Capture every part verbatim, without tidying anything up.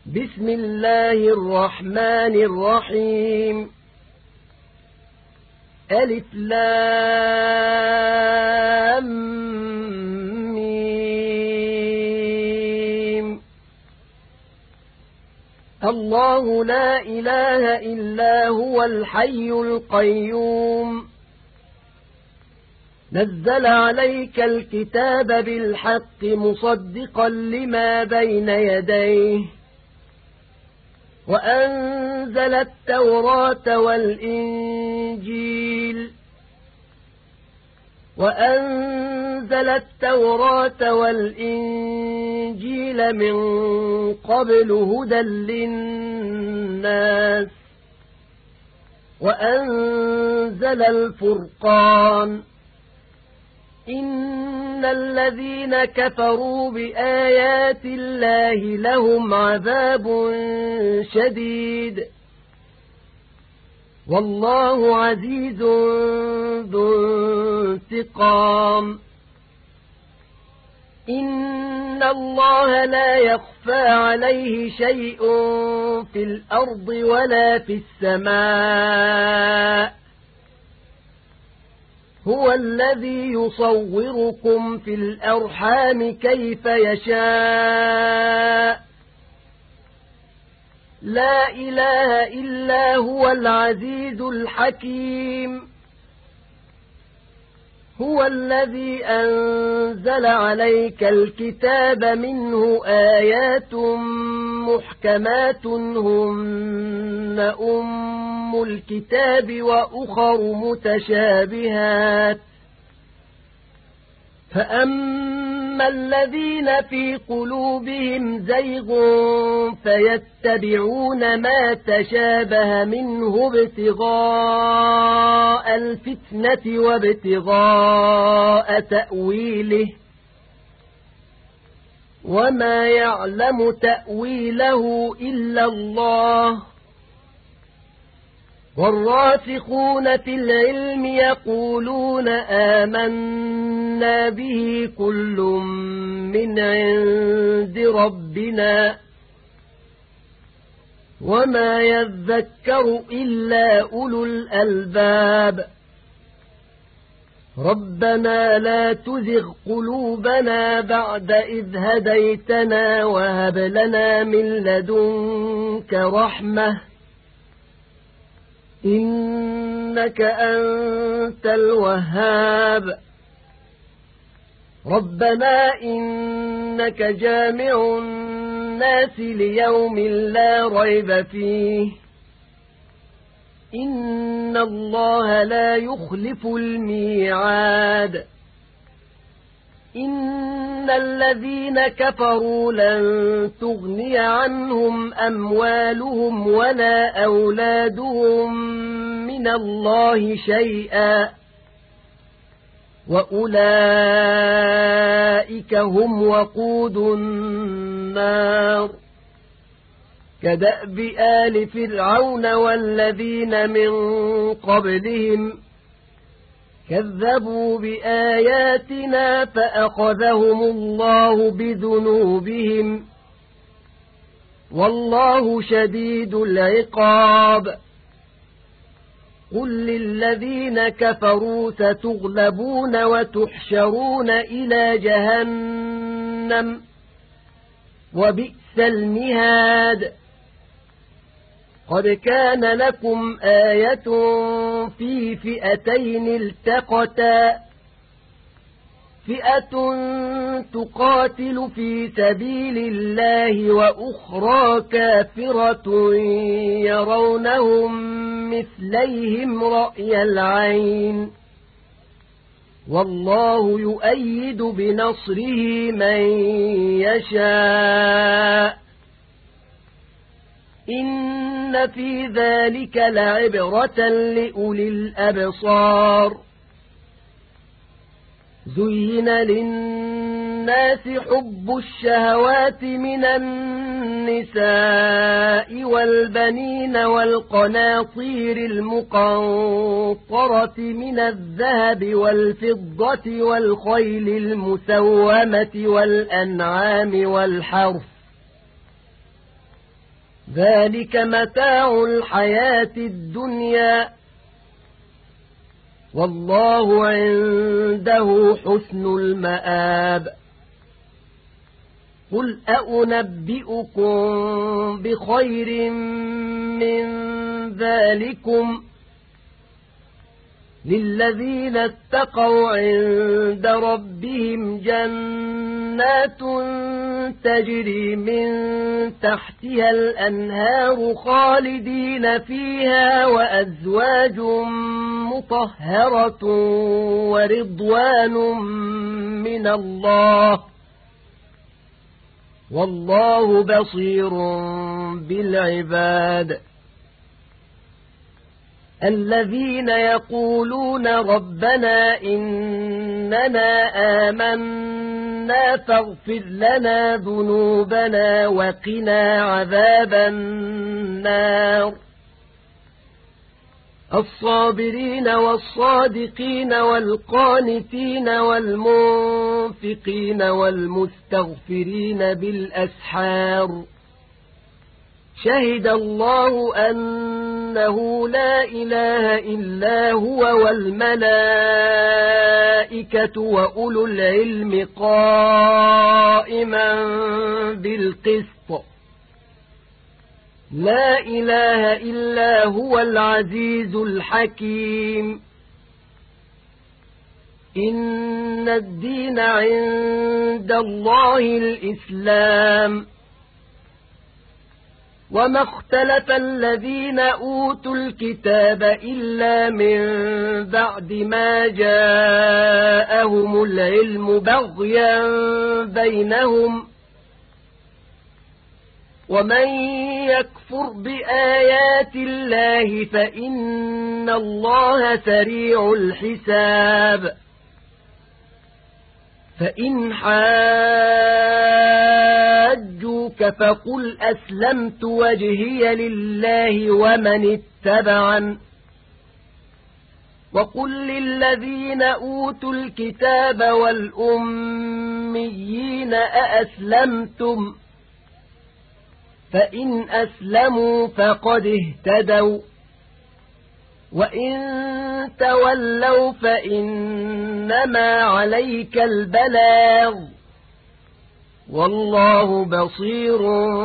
بسم الله الرحمن الرحيم ألف لام ميم الله لا إله إلا هو الحي القيوم نزل عليك الكتاب بالحق مصدقا لما بين يديه وأنزل التوراة والإنجيل وأنزل التوراة والإنجيل من قبل هدى للناس وأنزل الفرقان إن الذين كفروا بآيات الله لهم عذاب شديد والله عزيز ذو انتقام إن الله لا يخفى عليه شيء في الأرض ولا في السماء هو الذي يصوركم في الأرحام كيف يشاء لا إله إلا هو العزيز الحكيم هو الذي أنزل عليك الكتاب منه آيات محكمات هن أم الكتاب وأخر متشابهات فأما الذين في قلوبهم زيغ فيتبعون ما تشابه منه ابتغاء الفتنة وابتغاء تأويله وما يعلم تأويله إلا الله والراسخون في العلم يقولون آمنا به كل من عند ربنا وما يذكر إلا أولو الألباب ربنا لا تزغ قلوبنا بعد إذ هديتنا وهب لنا من لدنك رحمة إنك أنت الوهاب ربنا إنك جامع الناس ليوم لا ريب فيه إن الله لا يخلف الميعاد إن الذين كفروا لن تغني عنهم أموالهم ولا أولادهم من الله شيئا وأولئك هم وقود النار كدأب آل فرعون والذين من قبلهم كذبوا بآياتنا فأخذهم الله بذنوبهم والله شديد العقاب قل للذين كفروا ستغلبون وتحشرون إلى جهنم وبئس المهاد قد كان لكم آية في فئتين التقتا فئة تقاتل في سبيل الله وأخرى كافرة يرونهم مثليهم رأي العين والله يؤيد بنصره من يشاء إن في ذلك لعبرة لأولي الأبصار زين للناس حب الشهوات من النساء والبنين والقناطير المقنطرة من الذهب والفضة والخيل المسومة والأنعام والحرث ذلك متاع الحياة الدنيا والله عنده حسن المآب قل أنبئكم بخير من ذلكم للذين اتقوا عند ربهم جنات تجري من تحتها الأنهار خالدين فيها وأزواج مطهرة ورضوان من الله والله بصير بالعباد الذين يقولون ربنا إننا آمنا فاغفر لنا ذنوبنا وقنا عذاب النار الصابرين والصادقين والقانتين والمنفقين والمستغفرين بالأسحار شهد الله أنه لا إله إلا هو والملائكة وأولو العلم قائما بالقسط لا إله إلا هو العزيز الحكيم إن الدين عند الله الإسلام وما اختلف الذين أوتوا الكتاب إلا من بعد ما جاءهم العلم بغيا بينهم ومن يكفر بآيات الله فإن الله سريع الحساب فإن حاجوك فقل أسلمت وجهي لله ومن اتبعن وقل للذين أوتوا الكتاب والأميين أأسلمتم فإن أسلموا فقد اهتدوا وإن تولوا فإنما عليك البلاغ والله بصير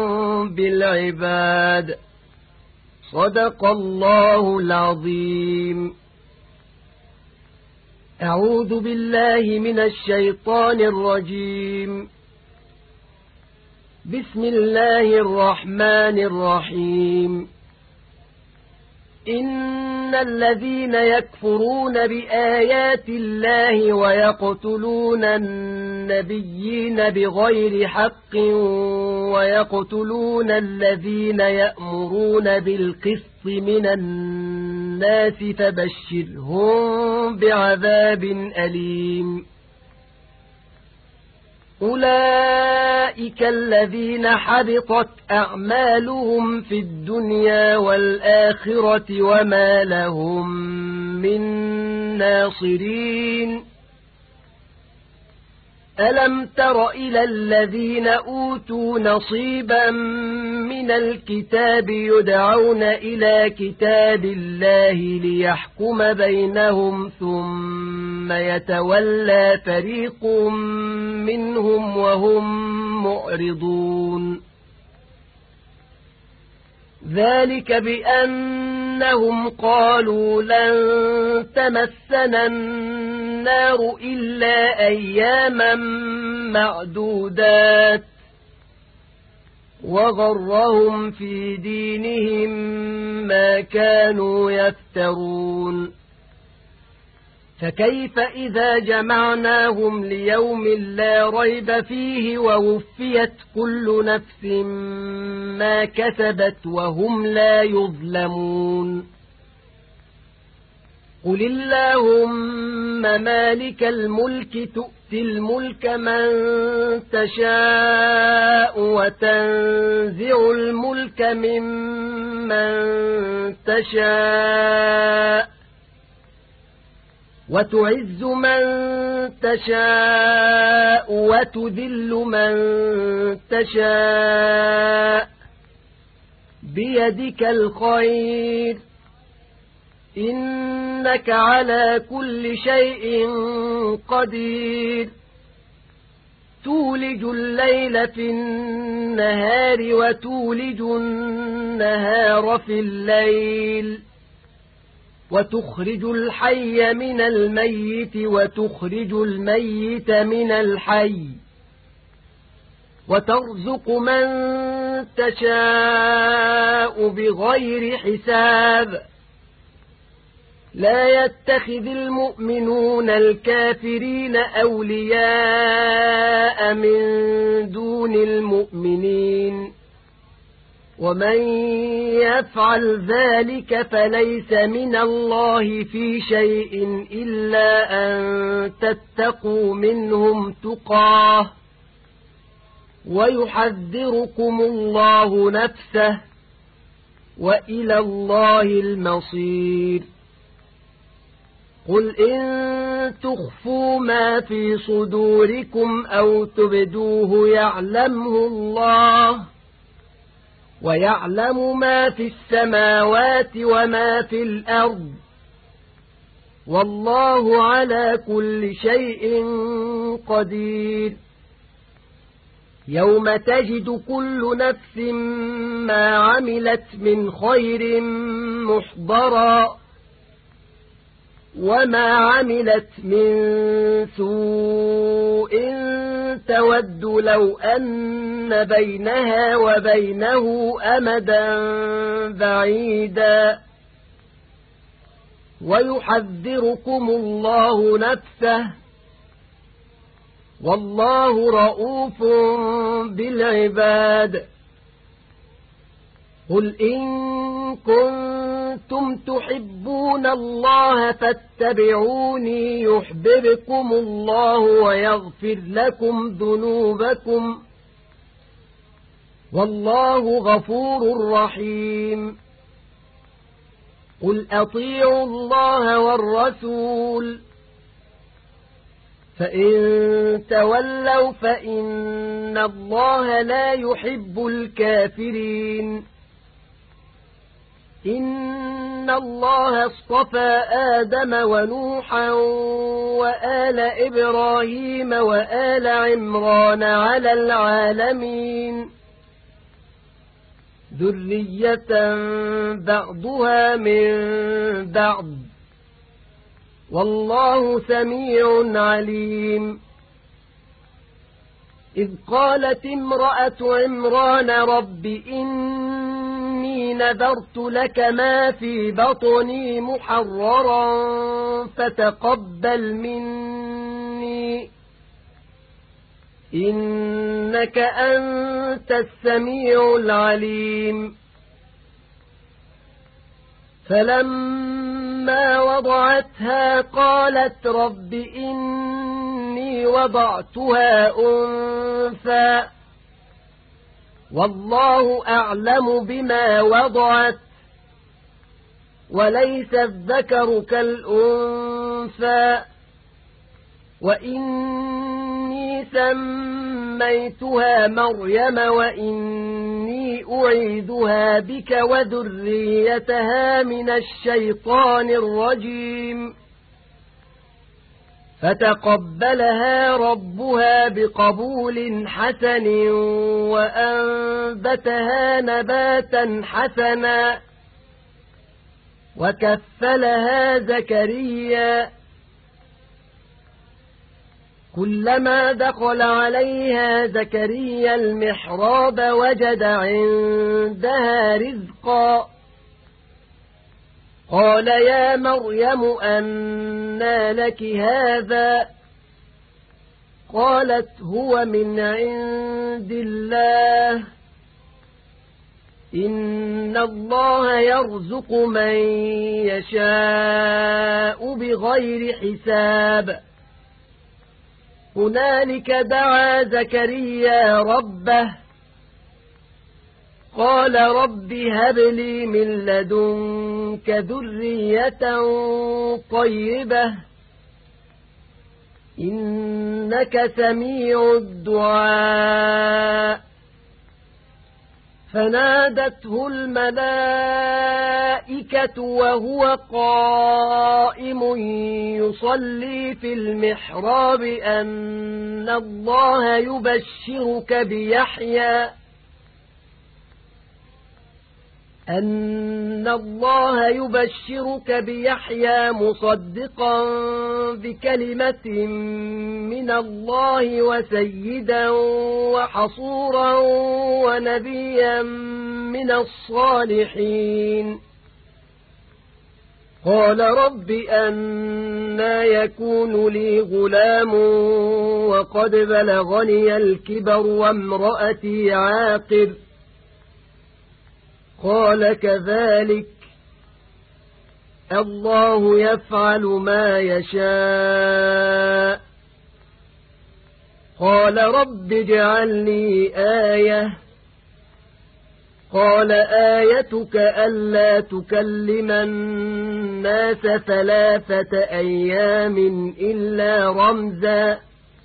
بالعباد صدق الله العظيم أعوذ بالله من الشيطان الرجيم بسم الله الرحمن الرحيم إن الذين يكفرون بآيات الله ويقتلون النبيين بغير حق ويقتلون الذين يأمرون بالقسط من الناس فبشرهم بعذاب أليم أولئك الذين حبطت أعمالهم في الدنيا والآخرة وما لهم من ناصرين ألم تر إلى الذين أوتوا نصيبا من الكتاب يدعون إلى كتاب الله ليحكم بينهم ثم يتولى فريق منهم وهم معرضون ذلك بأنهم قالوا لن تمسنا النار إلا أياما معدودات وغرهم في دينهم ما كانوا يفترون فكيف إذا جمعناهم ليوم لا ريب فيه ووفيت كل نفس ما كسبت وهم لا يظلمون قل اللهم مالك الملك تؤتي الملك من تشاء وتنزع الملك ممن تشاء وتعز من تشاء وتذل من تشاء بيدك الخير إنك على كل شيء قدير تولج الليل في النهار وتولج النهار في الليل وتخرج الحي من الميت وتخرج الميت من الحي وترزق من تشاء بغير حساب لا يتخذ المؤمنون الكافرين أولياء من دون المؤمنين ومن يفعل ذلك فليس من الله في شيء إلا أن تتقوا منهم تقاه ويحذركم الله نفسه وإلى الله المصير قل إن تخفوا ما في صدوركم أو تبدوه يعلمه الله ويعلم ما في السماوات وما في الأرض والله على كل شيء قدير يوم تجد كل نفس ما عملت من خير محضرا وما عملت من سوء تود لو أن بينها وبينه أمدا بعيدا ويحذركم الله نفسه والله رؤوف بالعباد قل إن كنتم تحبون الله فاتبعوني يحببكم الله ويغفر لكم ذنوبكم والله غفور رحيم قل أطيعوا الله والرسول فإن تولوا فإن الله لا يحب الكافرين إن الله اصطفى آدم ونوحا وآل إبراهيم وآل عمران على العالمين ذرية بعضها من بعض والله سميع عليم إذ قالت امرأة عمران رب إني نذرت لك ما في بطني محررا فتقبل مني إنك أنت السميع العليم فلما وضعتها قالت رب إني وضعتها أنثى والله أعلم بما وضعت وليس الذكر كالأنثى وإني سميتها مريم وإني أعيذها بك وذريتها من الشيطان الرجيم فتقبلها ربها بقبول حسن وأنبتها نباتا حسنا وكفلها زكريا كلما دخل عليها زكريا المحراب وجد عندها رزقا قال يا مريم أنى لك هذا قالت هو من عند الله إن الله يرزق من يشاء بغير حساب هنالك دعا زكريا ربه قال رب هب لي من لدنك ذرية طيبة إنك سميع الدعاء فنادته الملائكة وهو قائم يصلي في المحراب أن الله يبشرك بيحيى أن الله يبشرك بيحيى مصدقا بكلمة من الله وسيدا وحصورا ونبيا من الصالحين قال رب أنى يكون لي غلام وقد بلغني الكبر وامرأتي عاقر قال كذلك الله يفعل ما يشاء قال رب اجعل لي آية قال آيتك ألا تكلم الناس ثلاثة أيام إلا رمزا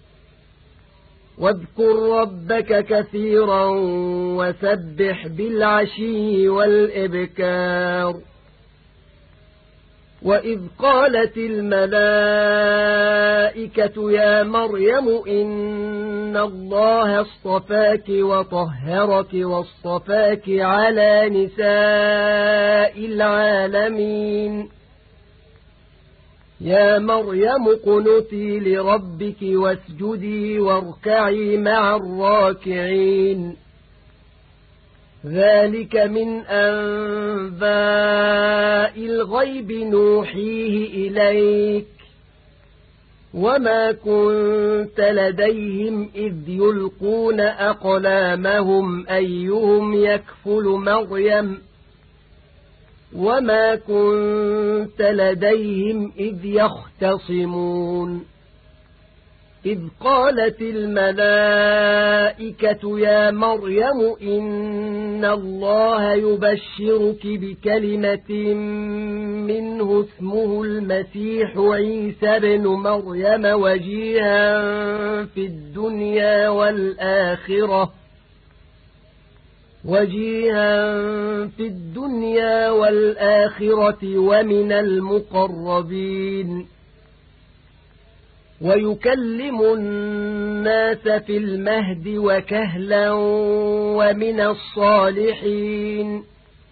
واذكر ربك كثيرا وسبح بالعشي والإبكار وإذ قالت الملائكة يا مريم إن الله اصطفاك وطهرك واصطفاك على نساء العالمين يا مريم اقنتي لربك واسجدي واركعي مع الراكعين ذلك من أنباء الغيب نوحيه إليك وما كنت لديهم إذ يلقون أقلامهم أيهم يكفل مريم وما كنت لديهم إذ يختصمون إذ قالت الملائكة يا مريم إن الله يبشرك بكلمة منه اسمه المسيح عيسى بن مريم وجيها في الدنيا والآخرة وجيها في الدنيا والآخرة ومن المقربين ويكلم الناس في المهد وكهلا ومن الصالحين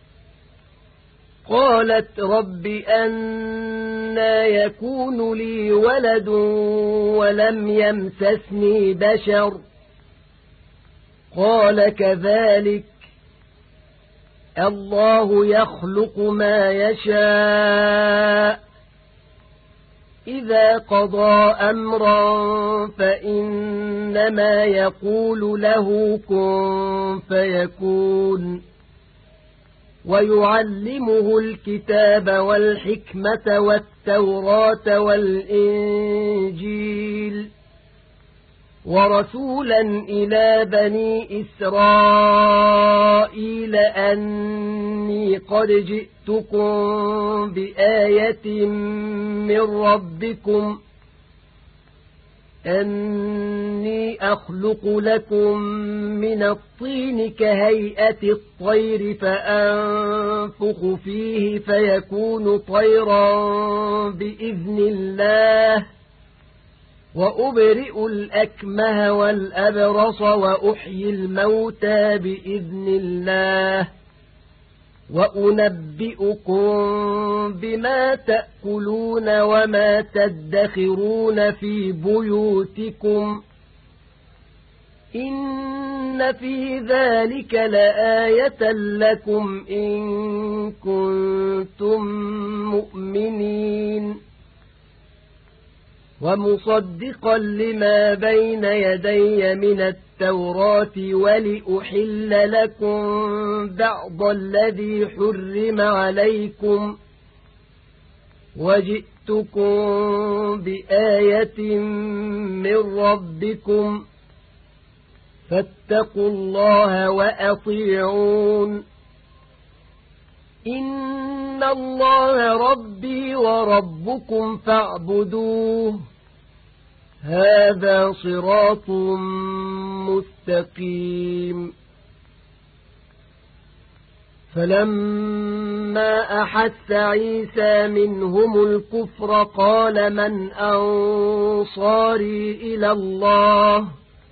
قالت رب أنى يكون لي ولد ولم يمسسني بشر قال كذلك الله يخلق ما يشاء إذا قضى أمرا فإنما يقول له كن فيكون ويعلمه الكتاب والحكمة والتوراة والإنجيل ورسولا إلى بني إسرائيل أني قد جئتكم بآية من ربكم أني أخلق لكم من الطين كهيئة الطير فأنفخ فيه فيكون طيرا بإذن الله وأبرئ الأكمه والأبرص وأحيي الموتى بإذن الله وأنبئكم بما تأكلون وما تدخرون في بيوتكم إن في ذلك لآية لكم إن كنتم مؤمنين ومصدقا لما بين يدي من التوراة ولأحل لكم بعض الذي حرم عليكم وجئتكم بآية من ربكم فاتقوا الله وأطيعون إن الله ربي وربكم فاعبدوه هذا صراط مستقيم فلما أحس عيسى منهم الكفر قال من أنصاري إلى الله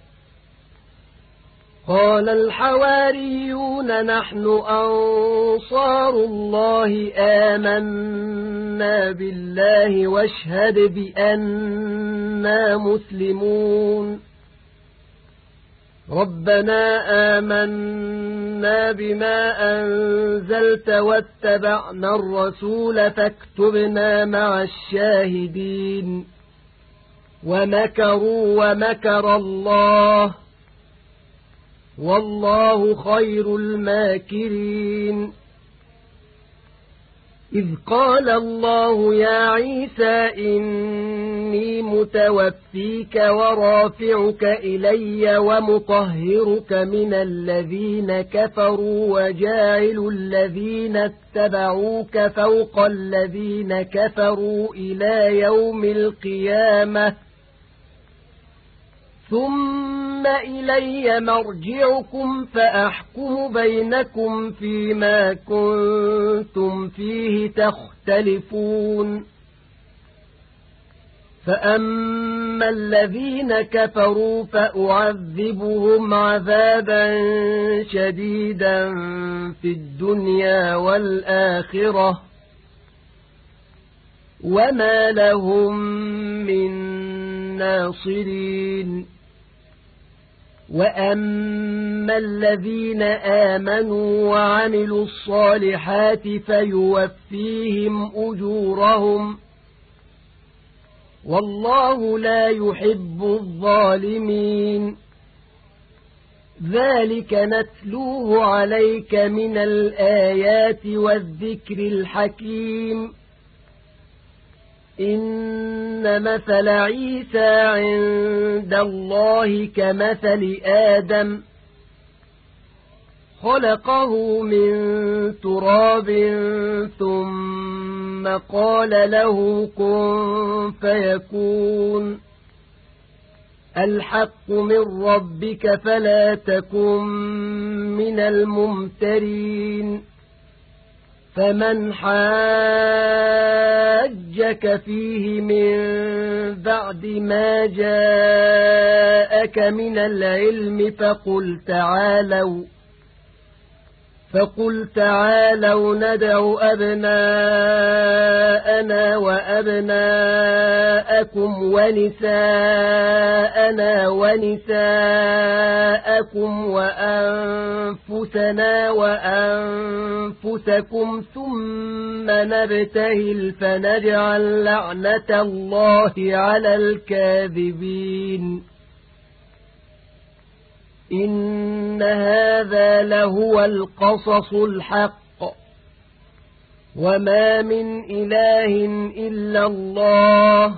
قال الحواريون نحن أنصار الله آمنا بالله واشهد بأننا مسلمون ربنا آمنا بما أنزلت واتبعنا الرسول فاكتبنا مع الشاهدين ومكروا ومكر الله والله خير الماكرين إذ قال الله يا عيسى إني متوفيك ورافعك إلي ومطهرك من الذين كفروا وجاعل الذين اتبعوك فوق الذين كفروا إلى يوم القيامة ثم إلي مرجعكم فأحكم بينكم فيما كنتم فيه تختلفون فأما الذين كفروا فأعذبهم عذابا شديدا في الدنيا والآخرة وما لهم من ناصرين وَأَمَّا الَّذِينَ آمَنُوا وَعَمِلُوا الصَّالِحَاتِ فَيُوَفِّيهِمْ أُجُورَهُمْ وَاللَّهُ لَا يُحِبُّ الظَّالِمِينَ ذَلِكَ نَتْلُوهُ عَلَيْكَ مِنَ الْآيَاتِ وَالذِّكْرِ الْحَكِيمِ إِنَّ مَثَلَ عِيسَى عِندَ اللَّهِ كَمَثَلِ آدَمَ خَلَقَهُ مِنْ تُرَابٍ ثُمَّ قَالَ لَهُ كُن فَيَكُونُ الْحَقُّ مِنْ رَبِّكَ فَلَا تَكُنْ مِنَ الْمُمْتَرِينَ فَمَنْ حَاجَّكَ فِيهِ مِنْ بَعْدِ مَا جَاءَكَ مِنَ الْعِلْمِ فَقُلْ تَعَالَوْا فَقُلْ تَعَالَوْا نَدْعُ أَبْنَاءَنَا وَأَبْنَاءَكُمْ وَنِسَاءَنَا وَنِسَاءَكُمْ وَأَنفُسَنَا وَأَنفُسَكُمْ ثُمَّ نَبْتَهِلْ فَنَجْعَلْ لَعْنَةَ اللَّهِ عَلَى الْكَاذِبِينَ إِنَّ هَذَا لَهُوَ الْقَصَصُ الْحَقُّ وَمَا مِنْ إِلَٰهٍ إِلَّا اللَّهُ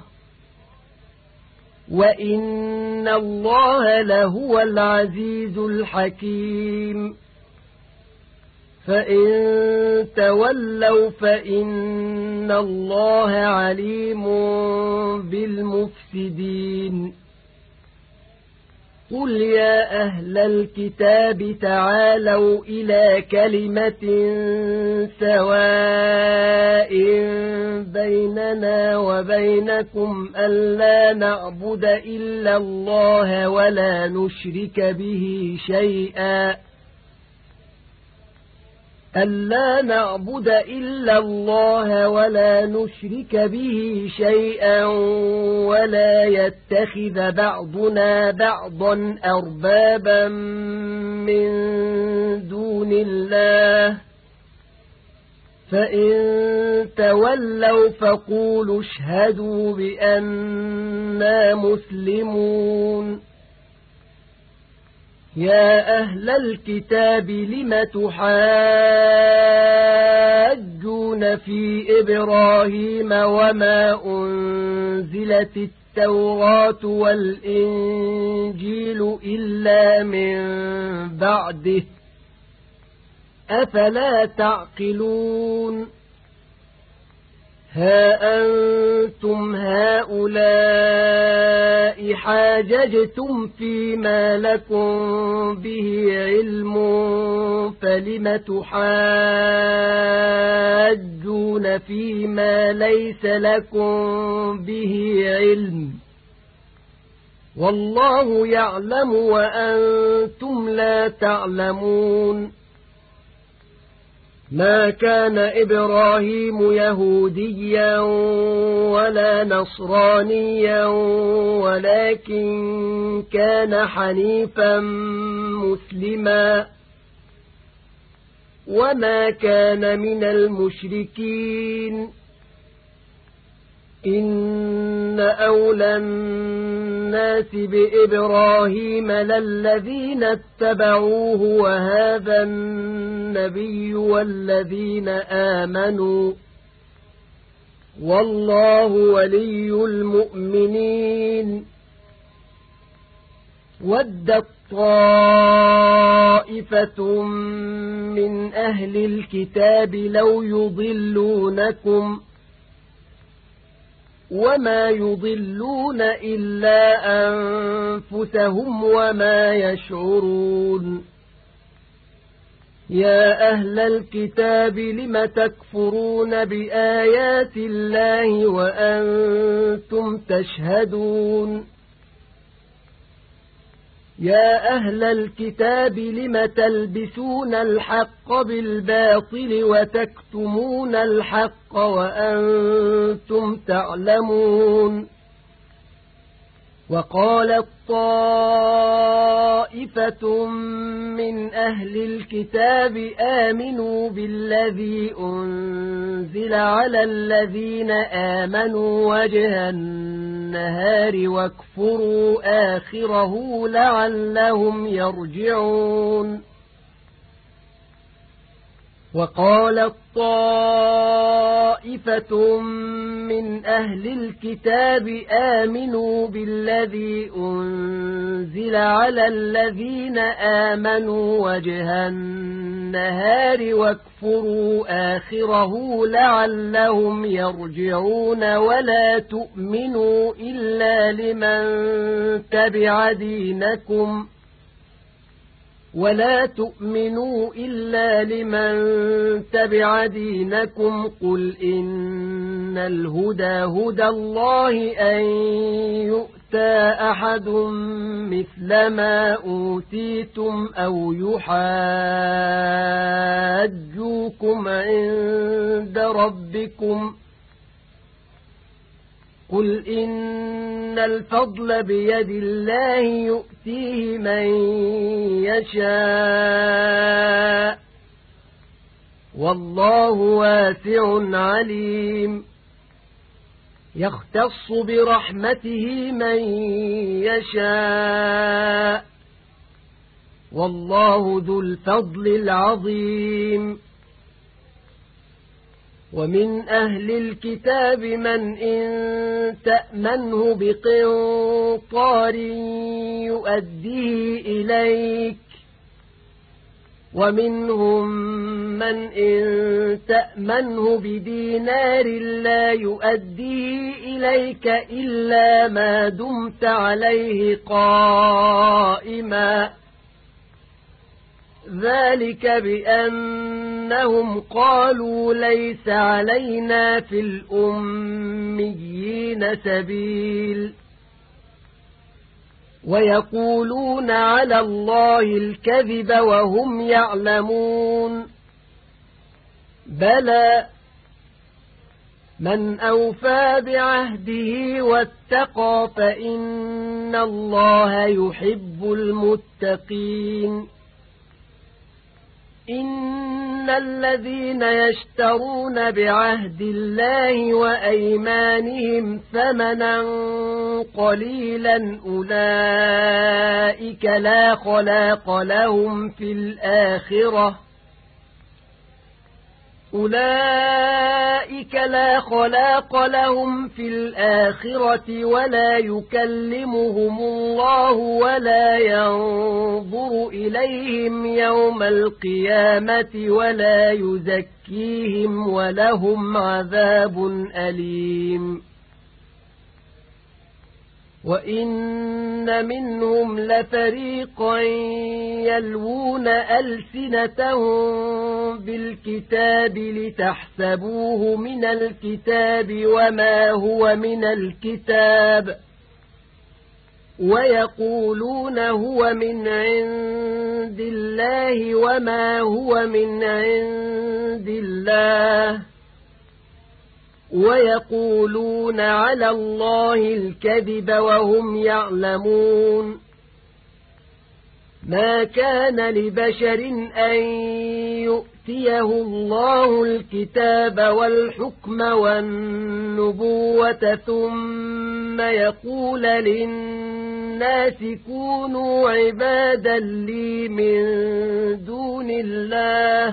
وَإِنَّ اللَّهَ لَهُوَ الْعَزِيزُ الْحَكِيمُ فَإِن تَوَلَّوْا فَإِنَّ اللَّهَ عَلِيمٌ بِالْمُفْسِدِينَ قُلْ يَا أَهْلَ الْكِتَابِ تَعَالَوْا إِلَى كَلِمَةٍ سَوَاءٍ بَيْنَنَا وَبَيْنَكُمْ أَلَّا نَعْبُدَ إِلَّا اللَّهَ وَلَا نُشْرِكَ بِهِ شَيْئًا أَلَّا نَعْبُدَ إِلَّا اللَّهَ وَلَا نُشْرِكَ بِهِ شَيْئًا وَلَا يَتَّخِذَ بَعْضُنَا بَعْضًا أَرْبَابًا مِنْ دُونِ اللَّهِ فَإِن تَوَلَّوْا فَقُولُوا اشْهَدُوا بِأَنَّا مُسْلِمُونَ يَا أَهْلَ الْكِتَابِ لِمَ تُحَاجُّونَ فِي إِبْرَاهِيمَ وَمَا أُنْزِلَتِ التَّوْرَاةُ وَالْإِنْجِيلُ إِلَّا مِنْ بَعْدِهِ أَفَلَا تَعْقِلُونَ ها أنتم هؤلاء حاججتم فيما لكم به علم فلم تحاجون فيما ليس لكم به علم والله يعلم وأنتم لا تعلمون ما كان إبراهيم يهوديا ولا نصرانيا ولكن كان حنيفا مسلما وما كان من المشركين إن أولى الناس بإبراهيم للذين اتبعوه وهذا النبي والذين آمنوا والله ولي المؤمنين ودت طائفة من أهل الكتاب لو يضلونكم وما يضلون إلا أنفسهم وما يشعرون يا أهل الكتاب لم تكفرون بآيات الله وأنتم تشهدون يا أهل الكتاب لم تلبسون الحق بالباطل وتكتمون الحق وأنتم تعلمون وقالت طائفة من أهل الكتاب آمنوا بالذي أنزل على الذين آمنوا وجه النهار واكفروا آخره لعلهم يرجعون وقالت طائفة من أهل الكتاب آمنوا بالذي أنزل على الذين آمنوا وجه النهار واكفروا آخره لعلهم يرجعون ولا تؤمنوا إلا لمن تبع دينكم ولا تؤمنوا إلا لمن تبع دينكم قل إن الهدى هدى الله أن يؤتى أحد مثل ما أوتيتم أو يحاجوكم عند ربكم قل إن الفضل بيد الله يؤتيه من يشاء والله واسع عليم يختص برحمته من يشاء والله ذو الفضل العظيم ومن أهل الكتاب من إن تأمنه بقنطار يؤديه إليك ومنهم من إن تأمنه بدينار لا يؤديه إليك إلا ما دمت عليه قائما ذلك بأنهم قالوا ليس علينا في الأميين سبيل ويقولون على الله الكذب وهم يعلمون بلى من أوفى بعهده واتقى فإن الله يحب المتقين إن الذين يشترون بعهد الله وأيمانهم ثمنا قليلا أولئك لا خلاق لهم في الآخرة أولئك لا خلاق لهم في الآخرة ولا يكلمهم الله ولا ينظر إليهم يوم القيامة ولا يزكيهم ولهم عذاب أليم وَإِنَّ مِنْهُمْ لَفَرِيقًا يَلْوُونَ أَلْسِنَتَهُم بِالْكِتَابِ لِتَحْسَبُوهُ مِنَ الْكِتَابِ وَمَا هُوَ مِنَ الْكِتَابِ وَيَقُولُونَ هُوَ مِنْ عِندِ اللَّهِ وَمَا هُوَ مِنْ عِندِ اللَّهِ وَيَقُولُونَ عَلَى اللَّهِ الْكَذِبَ وَهُمْ يَعْلَمُونَ مَا كَانَ لِبَشَرٍ أَن يُؤْتِيَهُ اللَّهُ الْكِتَابَ وَالْحُكْمَ وَالنُّبُوَّةَ ثُمَّ يَقُولَ لِلنَّاسِ كُونُوا عِبَادًا لِّي مِن دُونِ اللَّهِ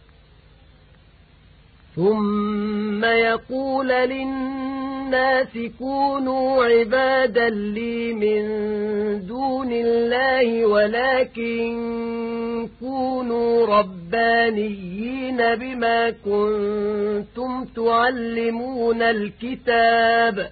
ثُمَّ يَقُولُ لِلنَّاسِ كُونُوا عِبَادًا لِّي مِن دُونِ اللَّهِ وَلَكِن كُونُوا رَبَّانِيِّينَ بِمَا كُنتُمْ تُعَلِّمُونَ الْكِتَابَ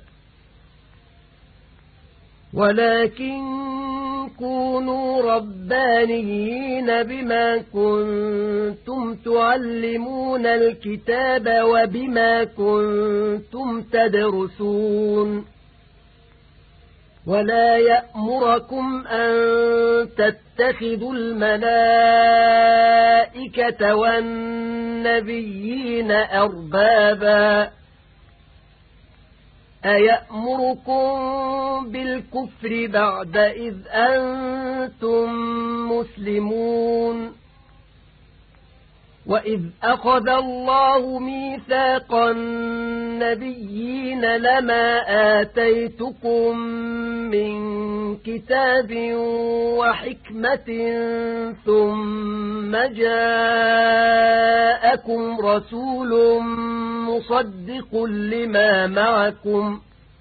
وَلَكِن كُونُوا رَبَّانِيِّينَ بِمَا كُنتُمْ تُعَلِّمُونَ الْكِتَابَ وَبِمَا كُنتُمْ تَدْرُسُونَ وَلَا يَأْمُرَكُمْ أَن تَتَّخِذُوا الْمَلَائِكَةَ وَالنَّبِيِّينَ أَرْبَابًا أَيَأْمُرُكُم بِالْكُفْرِ بَعْدَ إِذْ أَنْتُمْ مُسْلِمُونَ وَإِذْ أَخَذَ اللَّهُ مِيثَاقَ النَّبِيِّينَ لَمَا آتَيْتُكُم مِّن كِتَابٍ وَحِكْمَةٍ ثُمَّ جَاءَكُمْ رَسُولٌ مُصَدِّقٌ لِّمَا مَعَكُمْ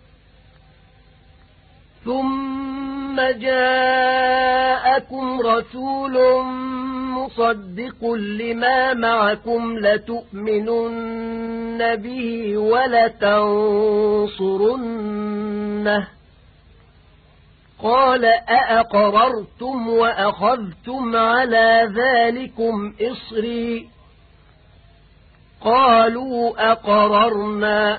ثُمَّ جَاءَكُمْ رَسُولٌ مُصَدِّقٌ لِّمَا مَعَكُمْ لَتُؤْمِنُنَّ بِهِ وَلَتَنصُرُنَّهُ قَالَ أَأَقْرَرْتُمْ وَأَخَذْتُمْ عَلَى ذَلِكُمْ إِصْرِي قَالُوا أَقْرَرْنَا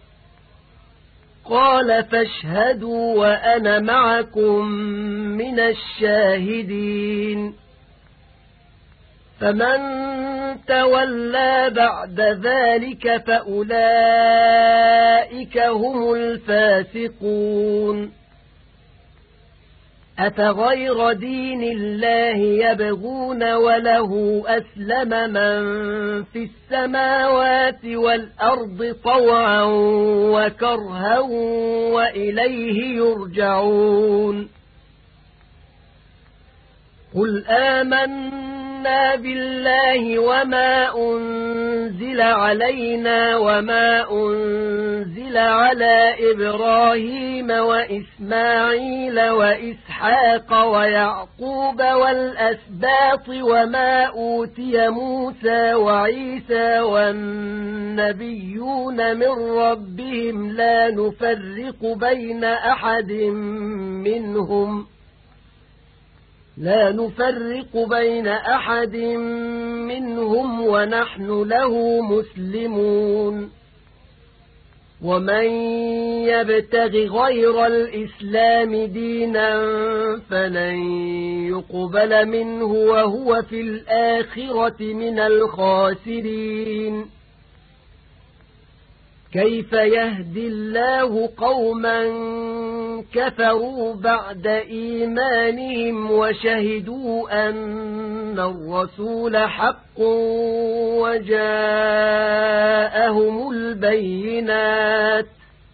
قَالَ فَاشْهَدُوا وَأَنَا مَعَكُمْ مِنَ الشَّاهِدِينَ فَمَن تَوَلَّى بَعْدَ ذَلِكَ فَأُولَئِكَ هُمُ الْفَاسِقُونَ أَفَغَيْرَ دِينِ اللَّهِ يَبْغُونَ وَلَهُ أَسْلَمَ مَن فِي السَّمَاوَاتِ وَالْأَرْضِ طَوْعًا وَكَرْهًا وَإِلَيْهِ يُرْجَعُونَ قُلْ آمَنَّا بِاللَّهِ وَمَا أُنزِلَ عَلَيْنَا وَمَا أُنزِلَ عَلَى إِبْرَاهِيمَ وَإِسْمَاعِيلَ وَإِسْحَاقَ وَيَعْقُوبَ وَالْأَسْبَاطِ وَمَا أُوتِيَ مُوسَى وَعِيسَى وَالنَّبِيُّونَ مِن رَّبِّهِمْ لَا نُفَرِّقُ بَيْنَ أَحَدٍ مِّنْهُمْ لا نفرق بين أحد منهم ونحن له مسلمون ومن يبتغ غير الإسلام دينا فلن يقبل منه وهو في الآخرة من الخاسرين كيف يهدي الله قوما كفروا بعد إيمانهم وشهدوا أن الرسول حق وجاءهم البينات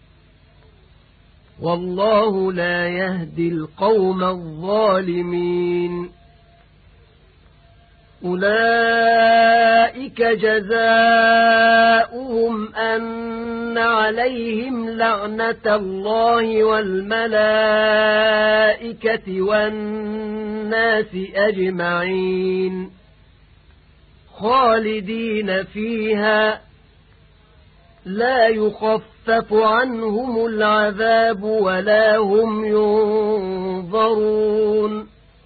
والله لا يهدي القوم الظالمين أولئك أولئك جزاؤهم أن عليهم لعنة الله والملائكة والناس أجمعين خالدين فيها لا يخفف عنهم العذاب ولا هم ينظرون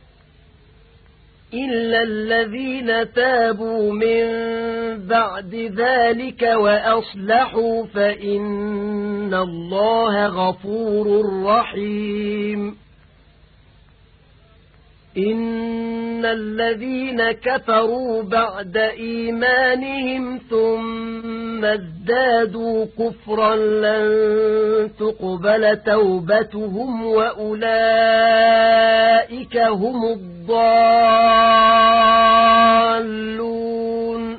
إلا الذين تابوا من بعد ذلك وأصلحوا فإن الله غفور رحيم إن الذين كفروا بعد إيمانهم ثم ازدادوا كفرا لن تقبل توبتهم وأولئك هم الضالون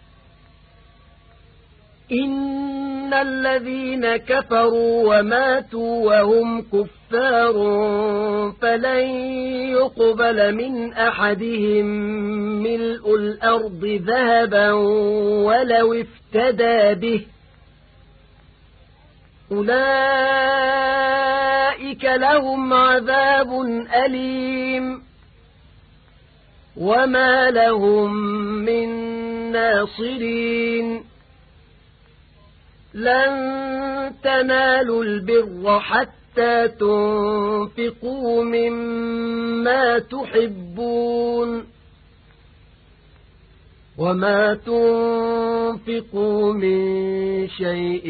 إن الذين كفروا وماتوا وهم كفار فلن يقبل من أحدهم ملء الأرض ذهبا ولو افتدى به أولئك لهم عذاب أليم وما لهم من ناصرين لن تنالوا البر حتى تنفقوا مما تحبون وما تنفقوا من شيء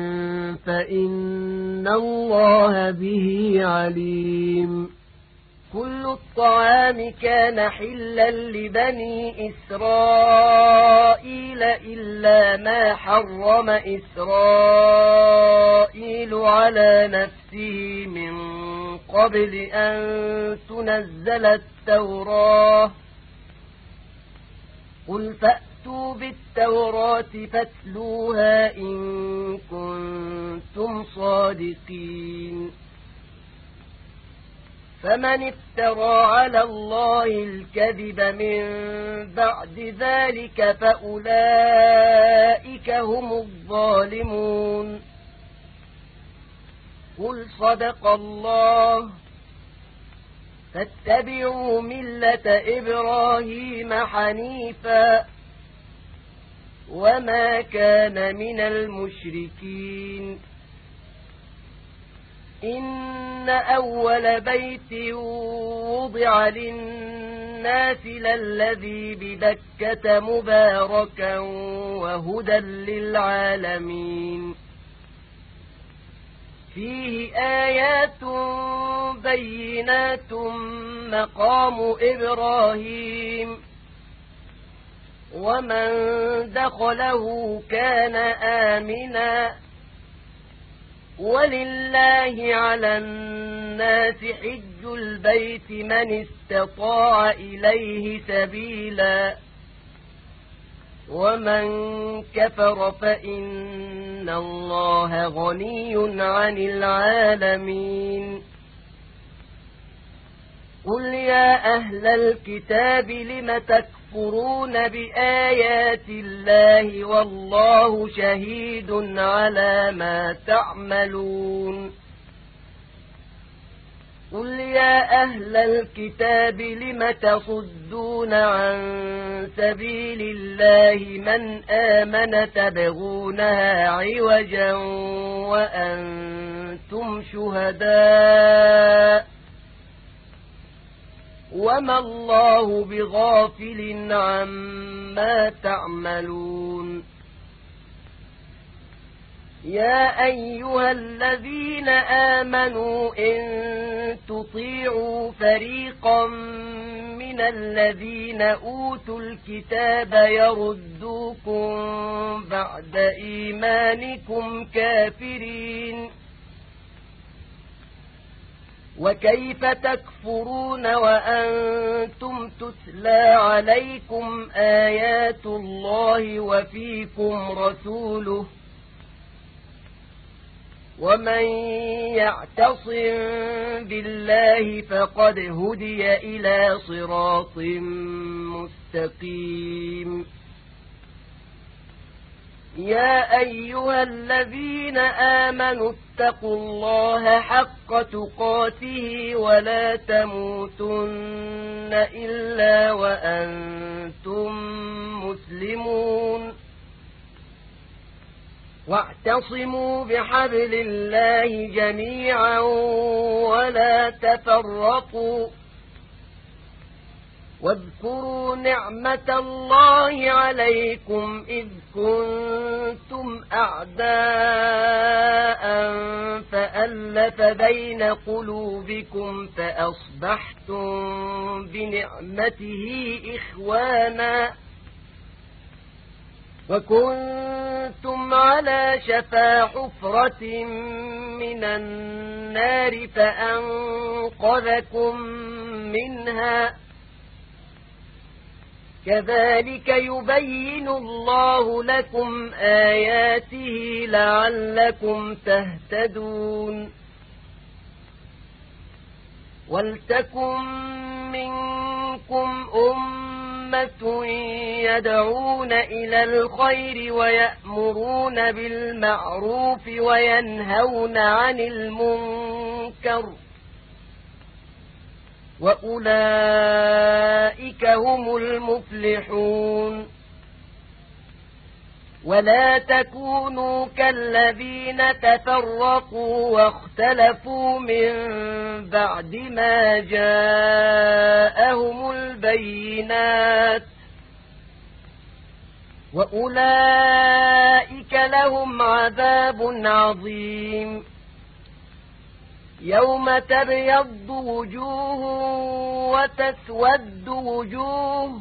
فإن الله به عليم كل الطعام كان حلا لبني إسرائيل إلا ما حرم إسرائيل على نفسه من قبل أن تنزل التوراة قل فأتوا بالتوراة فاتلوها إن كنتم صادقين فمن افترى على الله الكذب من بعد ذلك فأولئك هم الظالمون قل صدق الله فاتبعوا ملة إبراهيم حنيفا وما كان من المشركين إن أول بيت وضع للناس للذي ببكة مباركا وهدى للعالمين فيه آيات بينات مقام إبراهيم ومن دخله كان آمنا ولله على الناس حج البيت من استطاع إليه سبيلا ومن كفر فإن الله غني عن العالمين قل يا أهل الكتاب لم تكفرون بآيات الله والله شهيد على ما تعملون قل يا أهل الكتاب لم تصدون عن سبيل الله من آمن تبغونها عوجا وأنتم شهداء وما الله بغافل عما تعملون يا أيها الذين آمنوا إن تطيعوا فريقا من الذين أوتوا الكتاب يردوكم بعد إيمانكم كافرين وكيف تكفرون وأنتم تتلى عليكم آيات الله وفيكم رسوله ومن يعتصم بالله فقد هدي إلى صراط مستقيم يا أيها الذين آمنوا اتقوا الله حق تقاته ولا تموتن إلا وأنتم مسلمون واعتصموا بحبل الله جميعا ولا تفرقوا واذكروا نعمة الله عليكم إذ كنتم أعداء فألف بين قلوبكم فأصبحتم بنعمته إخوانا وكنتم على شفا حفرة من النار فأنقذكم منها كذلك يبين الله لكم آياته لعلكم تهتدون ولتكن منكم أمة يدعون إلى الخير ويأمرون بالمعروف وينهون عن المنكر وأولئك هم المفلحون ولا تكونوا كالذين تفرقوا واختلفوا من بعد ما جاءهم البينات وأولئك لهم عذاب عظيم يوم تبيض وجوه وتسود وجوه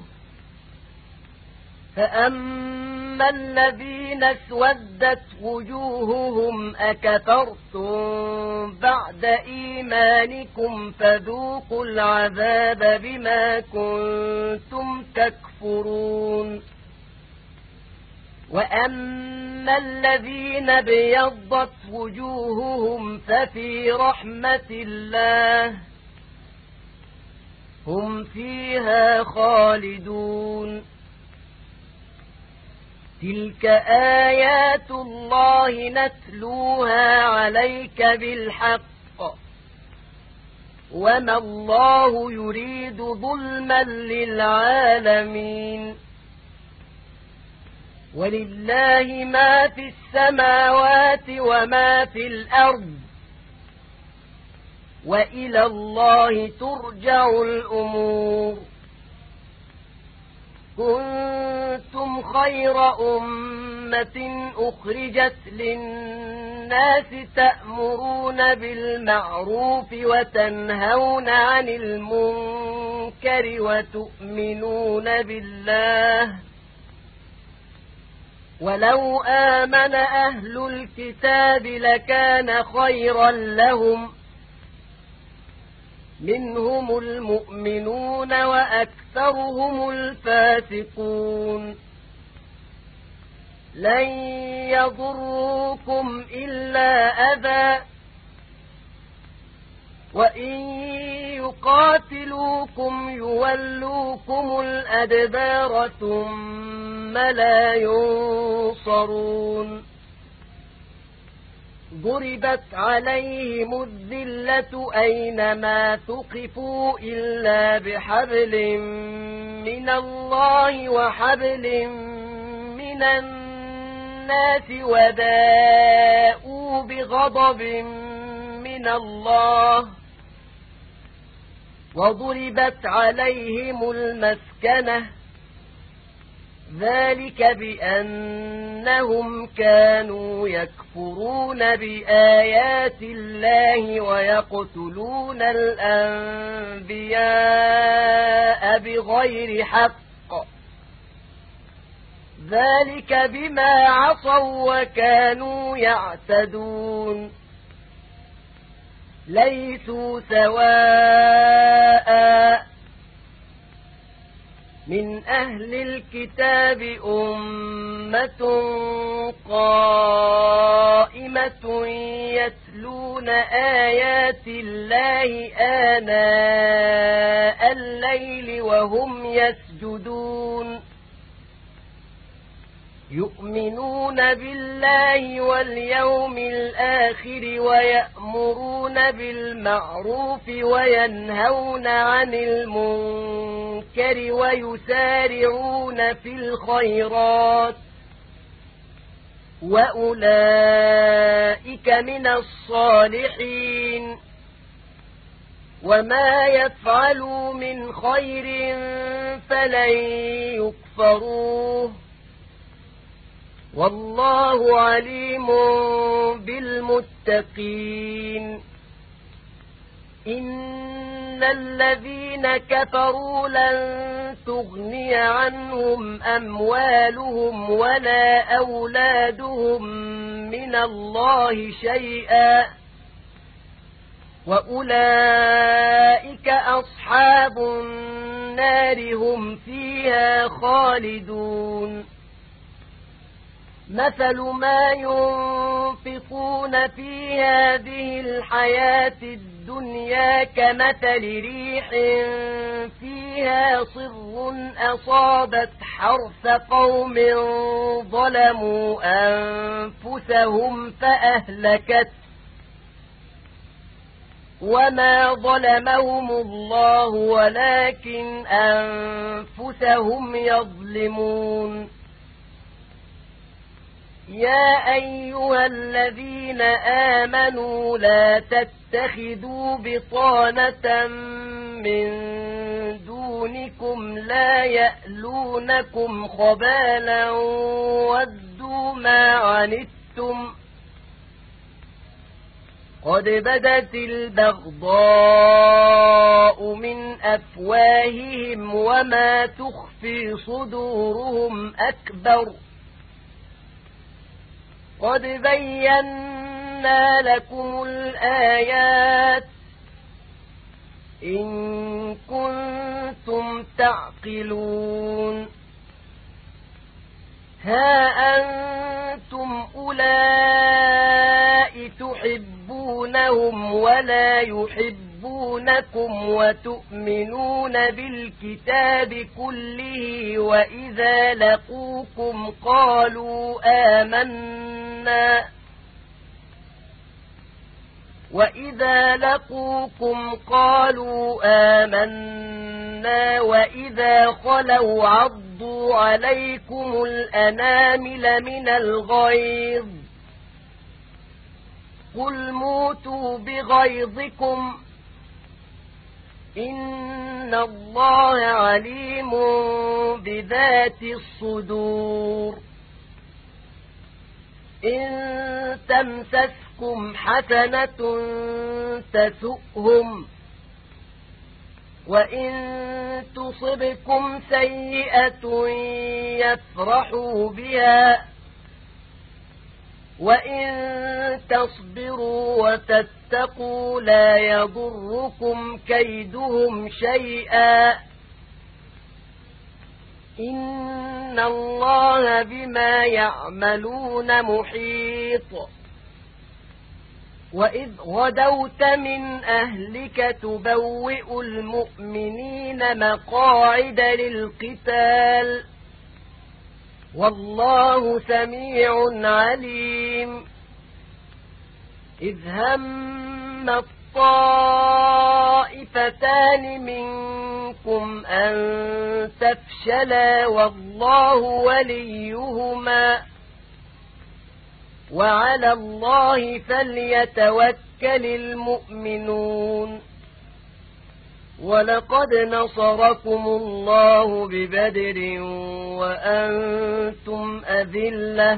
فأما الذين اسودت وجوههم أكفرتم بعد إيمانكم فذوقوا العذاب بما كنتم تكفرون وأما الذين بيضت وجوههم ففي رحمة الله هم فيها خالدون تلك آيات الله نتلوها عليك بالحق وما الله يريد ظلما للعالمين ولله ما في السماوات وما في الأرض وإلى الله ترجع الأمور كنتم خير أمة أخرجت للناس تأمرون بالمعروف وتنهون عن المنكر وتؤمنون بالله ولو آمن أهل الكتاب لكان خيرا لهم منهم المؤمنون وأكثرهم الفاسقون لن يضروكم إلا أذى وإن يقاتلوكم يولوكم الأدبار ثم لا ينصرون ضربت عليهم الذلة أينما ثقفوا إلا بحبل من الله وحبل من الناس وباءوا بغضب من الله وضربت عليهم المسكنة ذلك بأنهم كانوا يكفرون بآيات الله ويقتلون الأنبياء بغير حق ذلك بما عصوا وكانوا يعتدون ليسوا سواء من أهل الكتاب أمة قائمة يتلون آيات الله آناء الليل وهم يسجدون يؤمنون بالله واليوم الآخر ويأمرون بالمعروف وينهون عن المنكر ويسارعون في الخيرات وأولئك من الصالحين وما يفعلوا من خير فلن يكفروه والله عليم بالمتقين إن الذين كفروا لن تغني عنهم أموالهم ولا أولادهم من الله شيئا وأولئك أصحاب النار هم فيها خالدون مثل ما ينفقون في هذه الحياة الدنيا كمثل ريح فيها صر أصابت حرث قوم ظلموا أنفسهم فأهلكت وما ظلمهم الله ولكن أنفسهم يظلمون يا أيها الذين آمنوا لا تتخذوا بطانة من دونكم لا يألونكم خبالا ودوا ما عنتم قد بدت البغضاء من أفواههم وما تخفي صدورهم أكبر قد بينا لكم الآيات إن كنتم تعقلون ها أنتم أولئك تحبونهم ولا يحبونكم وتؤمنون بالكتاب كله وإذا لقوكم قالوا آمنا وإذا لقوكم قالوا آمنا وإذا خلوا عضوا عليكم الأنامل من الغيظ قل موتوا بغيظكم إن الله عليم بذات الصدور إن تمسسكم حسنة تسؤهم وإن تصبكم سيئة يفرحوا بها وإن تصبروا وتتقوا لا يضركم كيدهم شيئا إن الله بما يعملون محيط وإذ غدوت من أهلك تبوئ المؤمنين مقاعد للقتال والله سميع عليم إذ هم الطائفتان منكم أن تفشلا والله وليهما وعلى الله فليتوكل المؤمنون ولقد نصركم الله ببدر وأنتم أذلة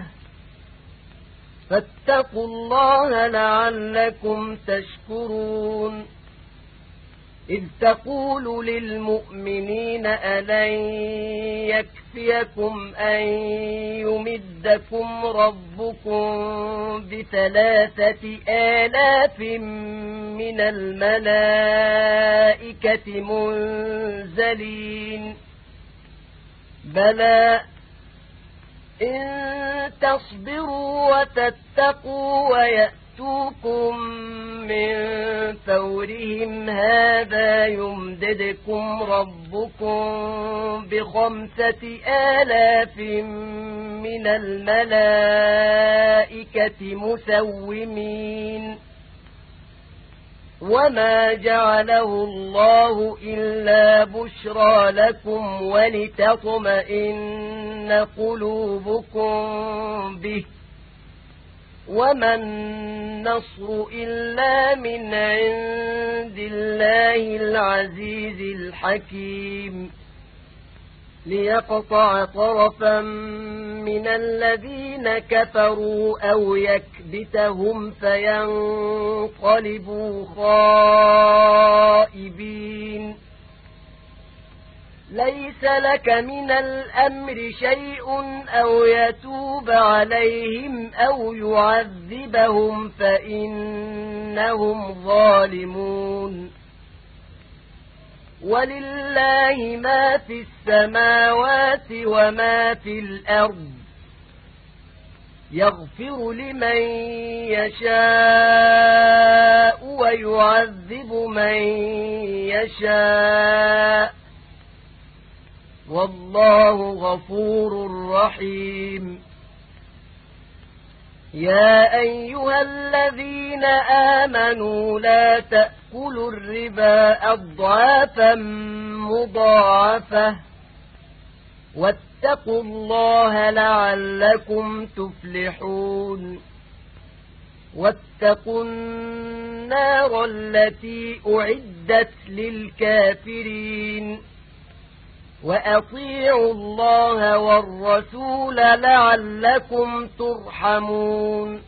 فاتقوا الله لعلكم تشكرون إذ تقول للمؤمنين ألن يكفيكم أن يمدكم ربكم بثلاثة آلاف من الملائكة منزلين بلى إن تصبروا وتتقوا ويأتوا يأتوكم من فورهم هذا يمددكم ربكم بخمسة آلاف من الملائكة مسومين وما جعله الله إلا بشرى لكم ولتطمئن قلوبكم به وما النصر إلا من عند الله العزيز الحكيم ليقطع طرفا من الذين كفروا أو يكبتهم فينقلبوا خائبين ليس لك من الأمر شيء أو يتوب عليهم أو يعذبهم فإنهم ظالمون ولله ما في السماوات وما في الأرض يغفر لمن يشاء ويعذب من يشاء والله غفور رحيم يا أيها الذين آمنوا لا تأكلوا الربا أضعافا مضاعفة واتقوا الله لعلكم تفلحون واتقوا النار التي أعدت للكافرين وأطيعوا الله والرسول لعلكم ترحمون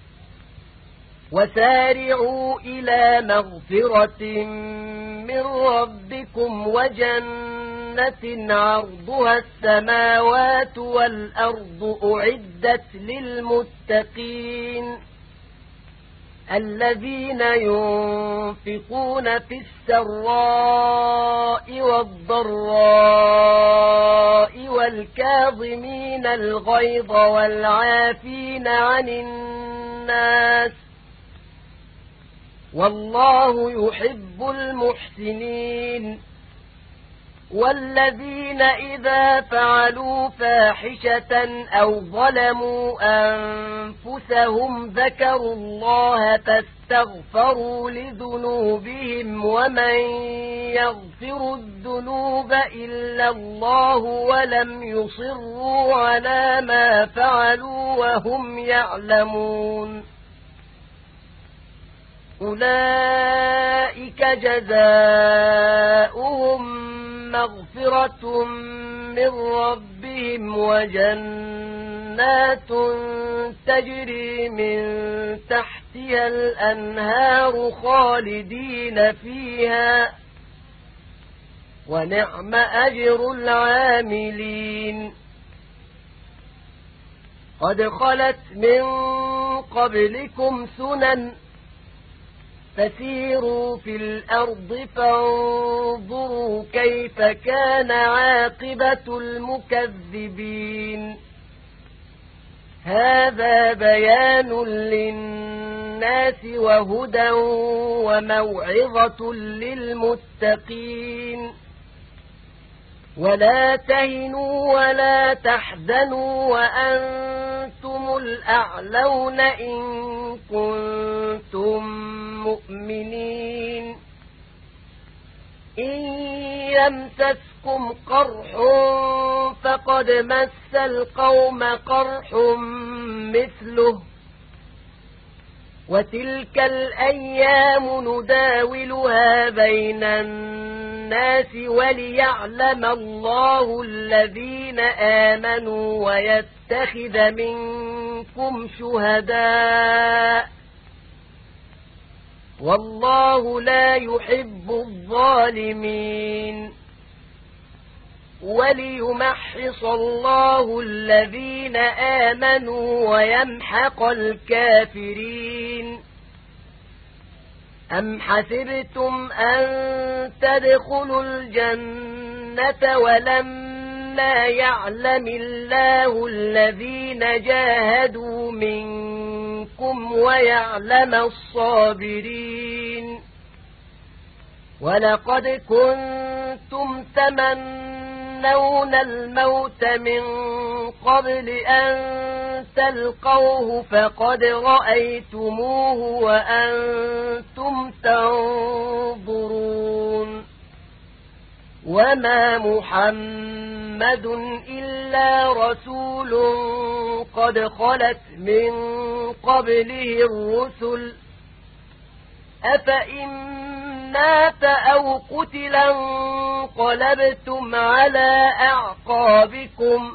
وسارعوا إلى مغفرة من ربكم وجنة عرضها السماوات والأرض أعدت للمتقين الذين ينفقون في السراء والضراء والكاظمين الغيظ والعافين عن الناس والله يحب المحسنين والذين إذا فعلوا فاحشة أو ظلموا أنفسهم ذكروا الله فاستغفروا لذنوبهم ومن يغفر الذنوب إلا الله ولم يصروا على ما فعلوا وهم يعلمون أولئك جزاؤهم مغفرة من ربهم وجنات تجري من تحتها الأنهار خالدين فيها ونعم أجر العاملين قد خلت من قبلكم سنن فسيروا في الأرض فانظروا كيف كان عاقبة المكذبين هذا بيان للناس وهدى وموعظة للمتقين ولا تهنوا ولا تحزنوا وأنتم الأعلون إن كنتم مؤمنين إن يمسسكم قرح فقد مس القوم قرح مثله وتلك الأيام نداولها بين الناس وليعلم الله الذين آمنوا ويتخذ منكم شهداء والله لا يحب الظالمين وليمحص الله الذين آمنوا ويمحق الكافرين أم حسبتم أن تدخلوا الجنة ولما يعلم الله الذين جاهدوا منكم منكم ويعلم الصابرين ولقد كنتم تمنون الموت من قبل أن تلقوه فقد رأيتموه وأنتم تنظرون وما محمد إلا رسول قد خلت من قبله الرسل أفإن مات أو قتلا انقلبتم على أعقابكم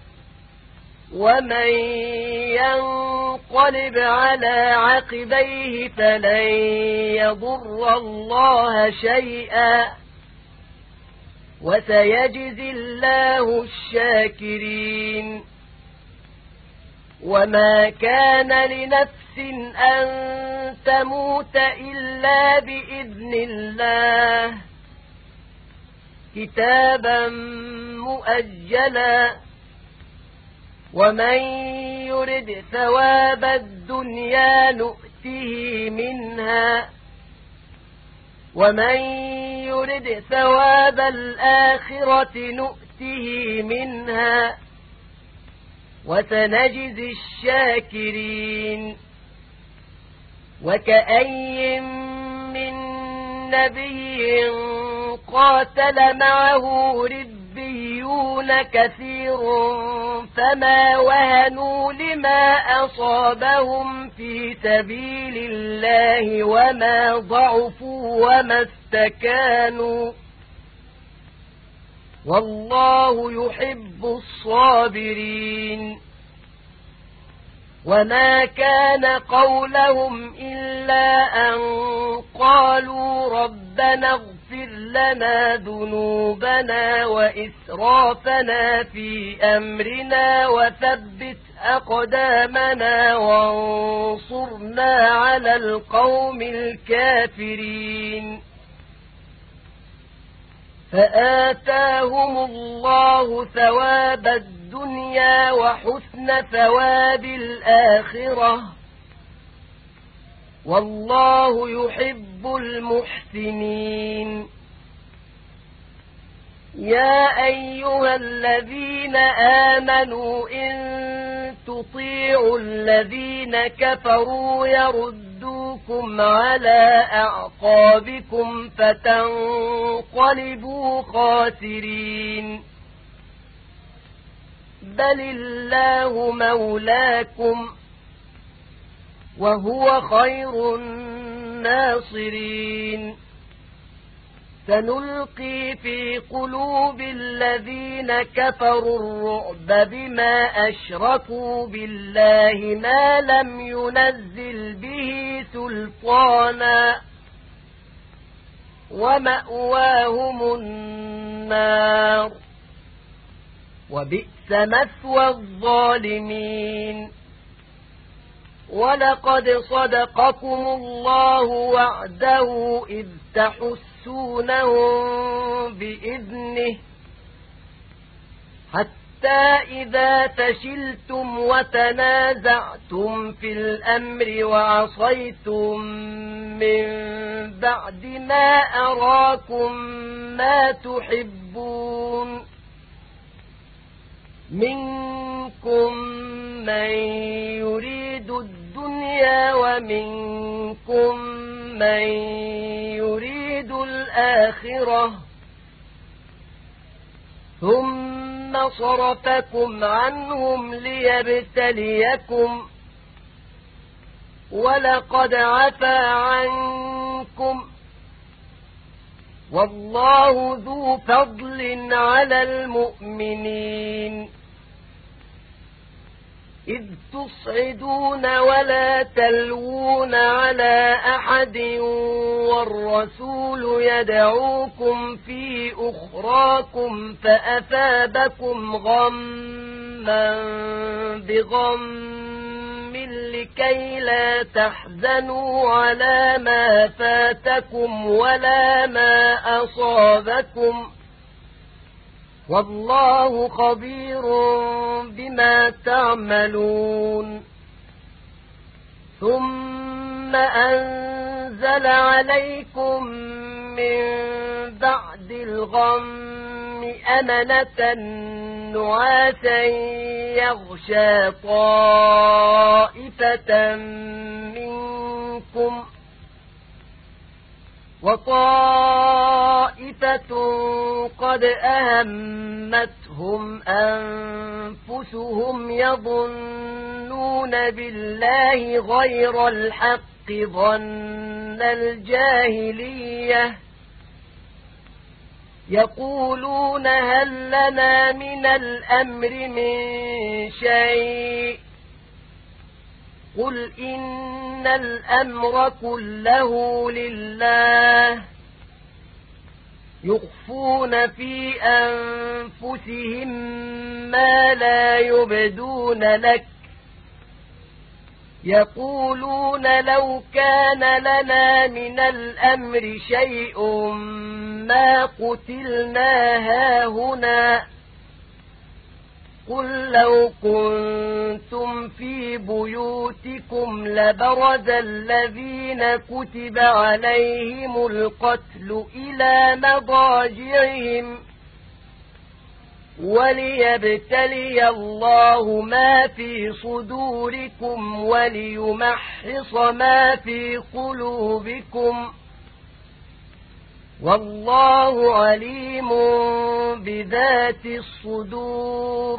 ومن ينقلب على عقبيه فلن يضر الله شيئا وسيجزي الله الشاكرين وما كان لنفس أن تموت إلا بإذن الله كتابا مؤجلا ومن يرد ثواب الدنيا نؤته منها ومن يرد ثواب الآخرة نؤته منها وسنجزي الشاكرين وكأي من نبي قاتل معه ربيون كثير فما وهنوا لما أصابهم في سبيل الله وما ضعفوا وما استكانوا والله يحب الصابرين وما كان قولهم إلا أن قالوا ربنا اغفر لنا ذنوبنا وإسرافنا في أمرنا وثبت أقدامنا وانصرنا على القوم الكافرين فآتاهم الله ثواب الدنيا وحسن ثواب الآخرة والله يحب المحسنين يا أيها الذين آمنوا إن تطيعوا الذين كفروا يردوكم على أعقابكم فتنقلبوا خاسرين بل الله مولاكم وهو خير الناصرين سنلقي في قلوب الذين كفروا الرعب بما أشركوا بالله ما لم ينزل به سلطانا ومأواهم النار وبئس مثوى الظالمين ولقد صدقكم الله وعده إذ تحسونهم بإذنه حتى إذا فشلتم وتنازعتم في الأمر وعصيتم من بعد ما أراكم ما تحبون منكم من يريد الدنيا ومنكم من يريد الآخرة ثم صرفكم عنهم ليبتليكم ولقد عفا عنكم والله ذو فضل على المؤمنين إذ تصعدون ولا تلوون على أحد والرسول يدعوكم في أخراكم فأثابكم غما بغم لكي لا تحزنوا على ما فاتكم ولا ما أصابكم والله خبير بما تعملون ثم أنزل عليكم من بعد الغم أمنة نعاسا يغشى طائفة منكم وطائفة قد أهمتهم أنفسهم يظنون بالله غير الحق ظن الجاهلية يقولون هل لنا من الأمر من شيء قل إن الأمر كله لله يخفون في أنفسهم ما لا يبدون لك يقولون لو كان لنا من الأمر شيء ما قتلنا هاهنا قل لو كنتم في بيوتكم لبرز الذين كتب عليهم القتل إلى مضاجعهم وليبتلي الله ما في صدوركم وليمحص ما في قلوبكم والله عليم بذات الصدور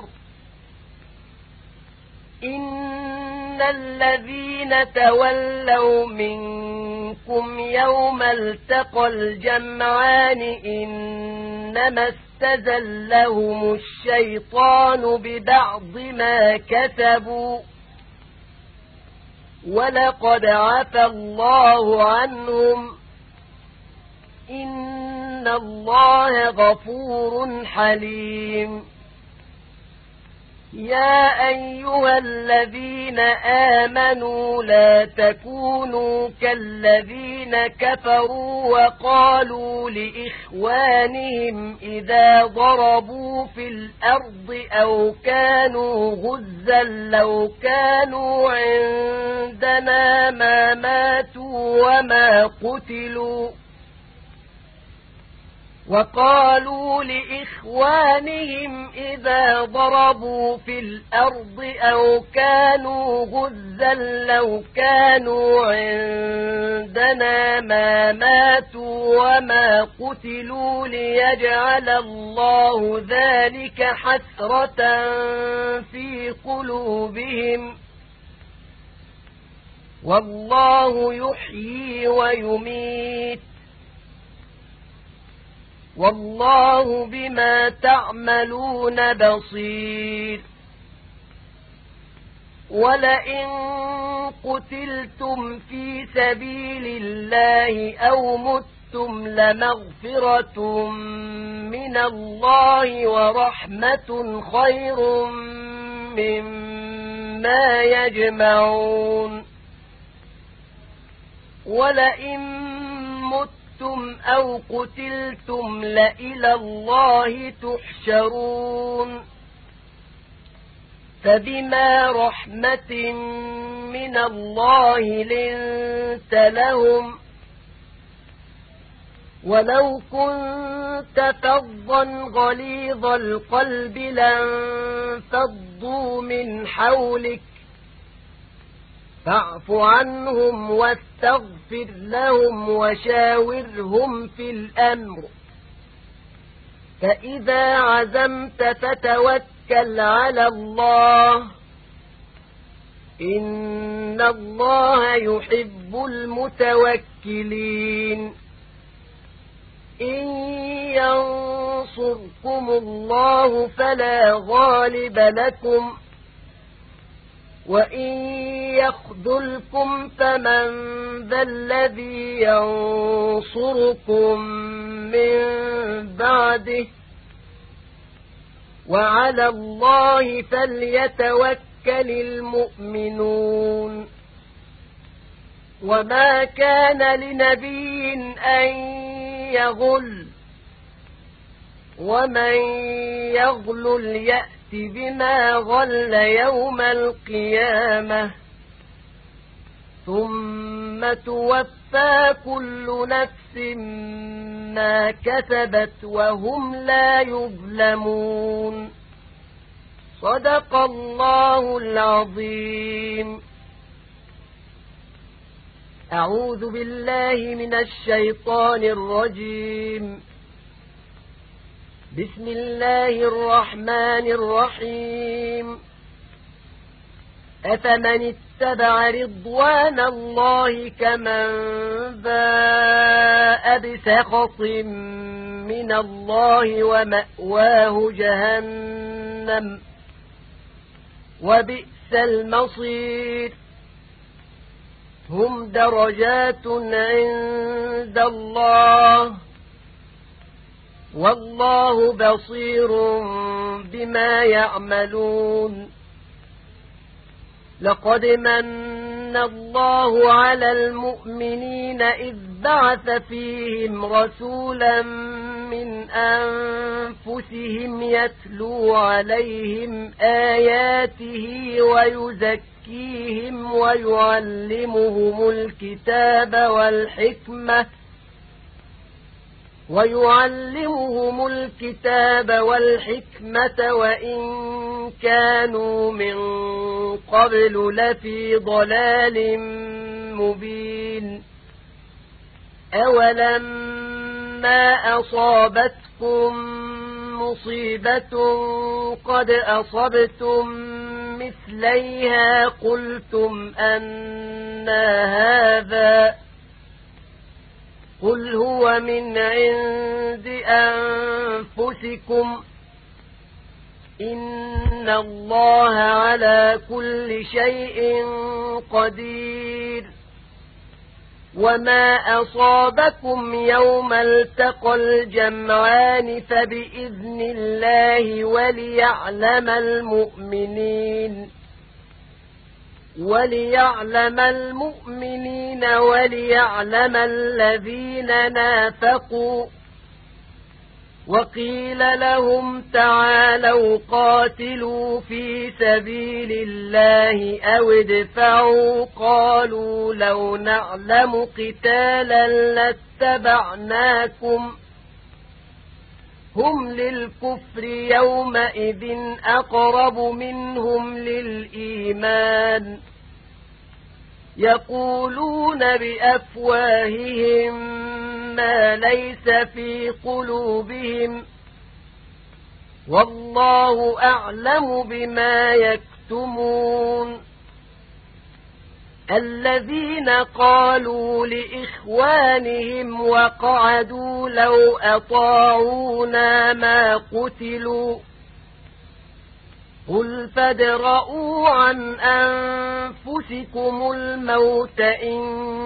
إن الذين تولوا منكم يوم التقى الجمعان إنما استزلهم الشيطان ببعض ما كسبوا ولقد عفى الله عنهم إن الله غفور حليم يا أيها الذين آمنوا لا تكونوا كالذين كفروا وقالوا لإخوانهم إذا ضربوا في الأرض أو كانوا غزا لو كانوا عندنا ما ماتوا وما قتلوا وقالوا لإخوانهم إذا ضربوا في الأرض أو كانوا غزا لو كانوا عندنا ما ماتوا وما قتلوا ليجعل الله ذلك حسرة في قلوبهم والله يحيي ويميت والله بما تعملون بصير ولئن قتلتم في سبيل الله أو متم لمغفرة من الله ورحمة خير مما يجمعون ولئن متم أو قتلتم لإلى الله تحشرون فبما رحمة من الله لنت لهم ولو كنت فظا غليظ القلب لانفضوا من حولك فاعف عنهم واستغفر لهم وشاورهم في الأمر فإذا عزمت فتوكل على الله إن الله يحب المتوكلين إن ينصركم الله فلا غالب لكم وإن يخذلكم فمن ذا الذي ينصركم من بعده وعلى الله فليتوكل المؤمنون وما كان لنبي أن يغل ومن يغلل يأت بما غل يوم القيامة ثم توفى كل نفس ما كسبت وهم لا يظلمون. صدق الله العظيم. أعوذ بالله من الشيطان الرجيم. بسم الله الرحمن الرحيم. أفمن اتبع رضوان الله كمن باء بسخط من الله ومأواه جهنم وبئس المصير. هم درجات عند الله والله بصير بما يعملون. لقد من الله على المؤمنين إذ بعث فيهم رسولا من أنفسهم يتلو عليهم آياته ويزكيهم ويعلمهم الكتاب والحكمة ويعلمهم الكتاب والحكمة وإن كانوا من قبل لفي ضلال مبين. أولما أصابتكم مصيبة قد أصبتم مثليها قلتم أنى هذا قل هو من عند أنفسكم إن الله على كل شيء قدير. وما أصابكم يوم التقى الجمعان فبإذن الله وليعلم المؤمنين وليعلم المؤمنين وليعلم الذين نافقوا. وقيل لهم تعالوا قاتلوا في سبيل الله أو ادفعوا قالوا لو نعلم قتالا لاتبعناكم هم للكفر يومئذ أقرب منهم للإيمان يقولون بأفواههم ما ليس في قلوبهم والله أعلم بما يكتمون. الذين قالوا لإخوانهم وقعدوا لو أطاعونا ما قتلوا قل فادرءوا عن أنفسكم الموت إن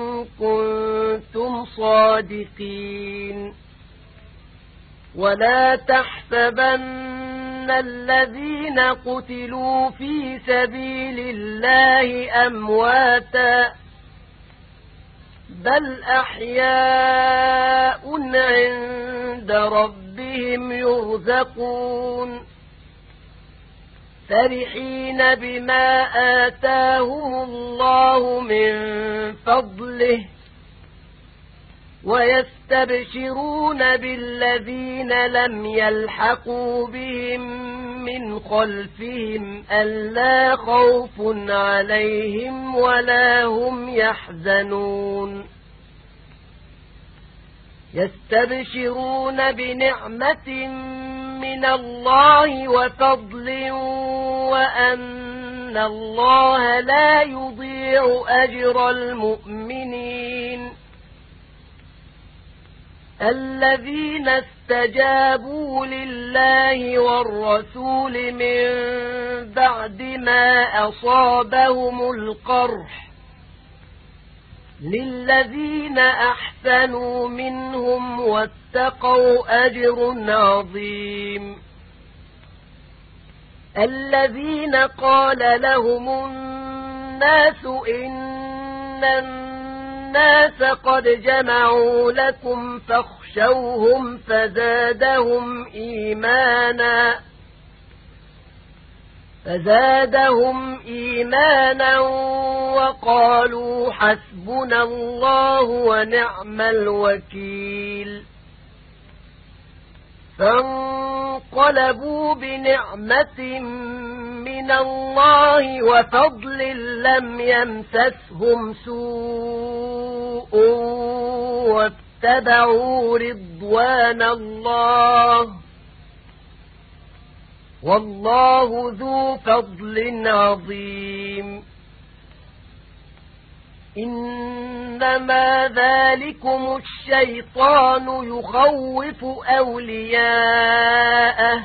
كنتم صادقين. ولا تحسبن الذين قتلوا في سبيل الله أمواتا بل أحياء عند ربهم يرزقون فرحين بما آتاهم الله من فضله ويستبشرون بالذين لم يلحقوا بهم من خلفهم ألا خوف عليهم ولا هم يحزنون. يستبشرون بنعمة من الله وفضل وأن الله لا يضيع أجر المؤمنين. الذين استجابوا لله والرسول من بعد ما أصابهم القرح للذين أحسنوا منهم واتقوا أجر عظيم. الذين قال لهم الناس إن الناس قد جمعوا لكم فاخشوهم فزادهم إيمانا فزادهم إيمانا وقالوا حسبنا الله ونعم الوكيل فانقلبوا بنعمة من الله وفضل لم يمسسهم سوء واتبعوا رضوان الله والله ذو فضل عظيم إنما ذلكم الشيطان يخوف أولياءه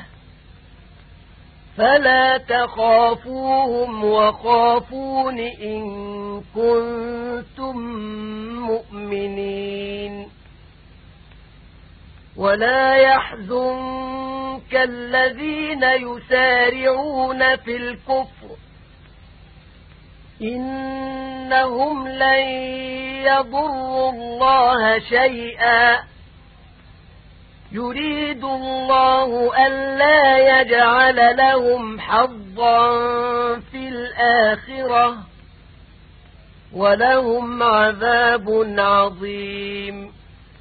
فلا تخافوهم وخافون إن كنتم مؤمنين ولا يحزنك الذين يسارعون في الكفر إنهم لن يضروا الله شيئا يريد الله ألا يجعل لهم حظا في الآخرة ولهم عذاب عظيم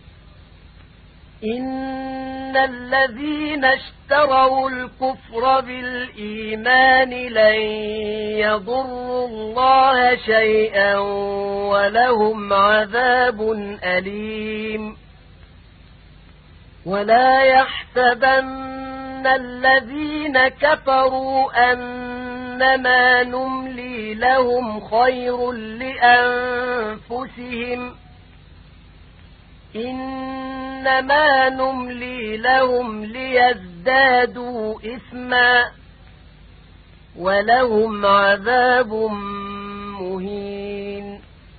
إن الذين اشتروا الكفر بالإيمان لن يضروا الله شيئا ولهم عذاب أليم ولا يحسبن الذين كفروا أنما نملي لهم خير لأنفسهم إنما نملي لهم ليزدادوا إثما ولهم عذاب مهين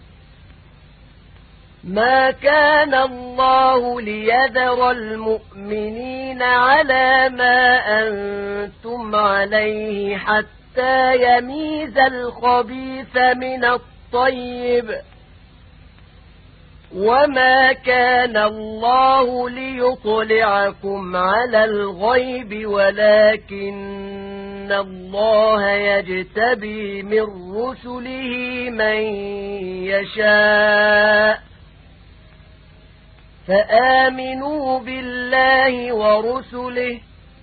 ما كان الله ليذر المؤمنين على ما أنتم عليه حتى يميز الخبيث من الطيب وما كان الله ليطلعكم على الغيب ولكن الله يجتبي من رسله من يشاء فآمنوا بالله ورسله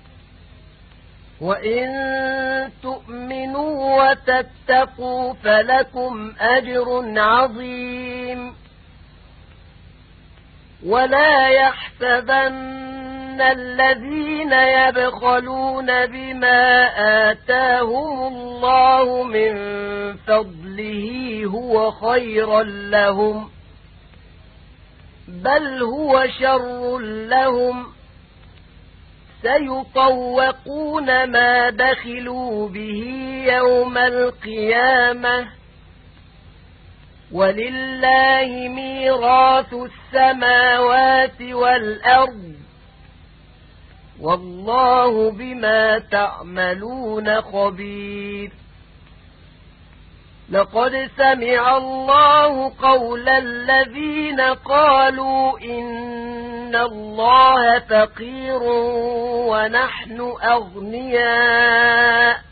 وإن تؤمنوا وتتقوا فلكم أجر عظيم ولا يحسبن الذين يبخلون بما آتاهم الله من فضله هو خيرا لهم بل هو شر لهم سيطوقون ما بخلوا به يوم القيامة ولله ميراث السماوات والأرض والله بما تعملون خبير لقد سمع الله قول الذين قالوا إن الله فقير ونحن أغنياء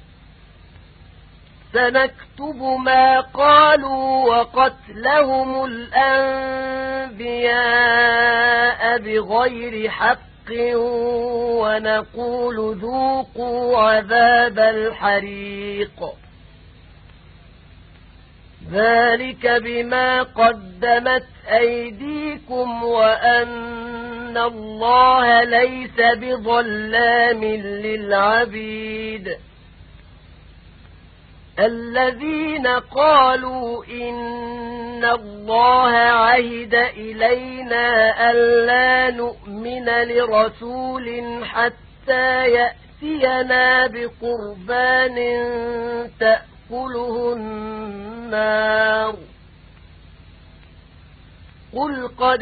سنكتب ما قالوا وقتلهم الأنبياء بغير حق ونقول ذوقوا عذاب الحريق ذلك بما قدمت أيديكم وأن الله ليس بظلام للعبيد الذين قالوا إن الله عهد إلينا ألا نؤمن لرسول حتى يأتينا بقربان تأكله النار قل قد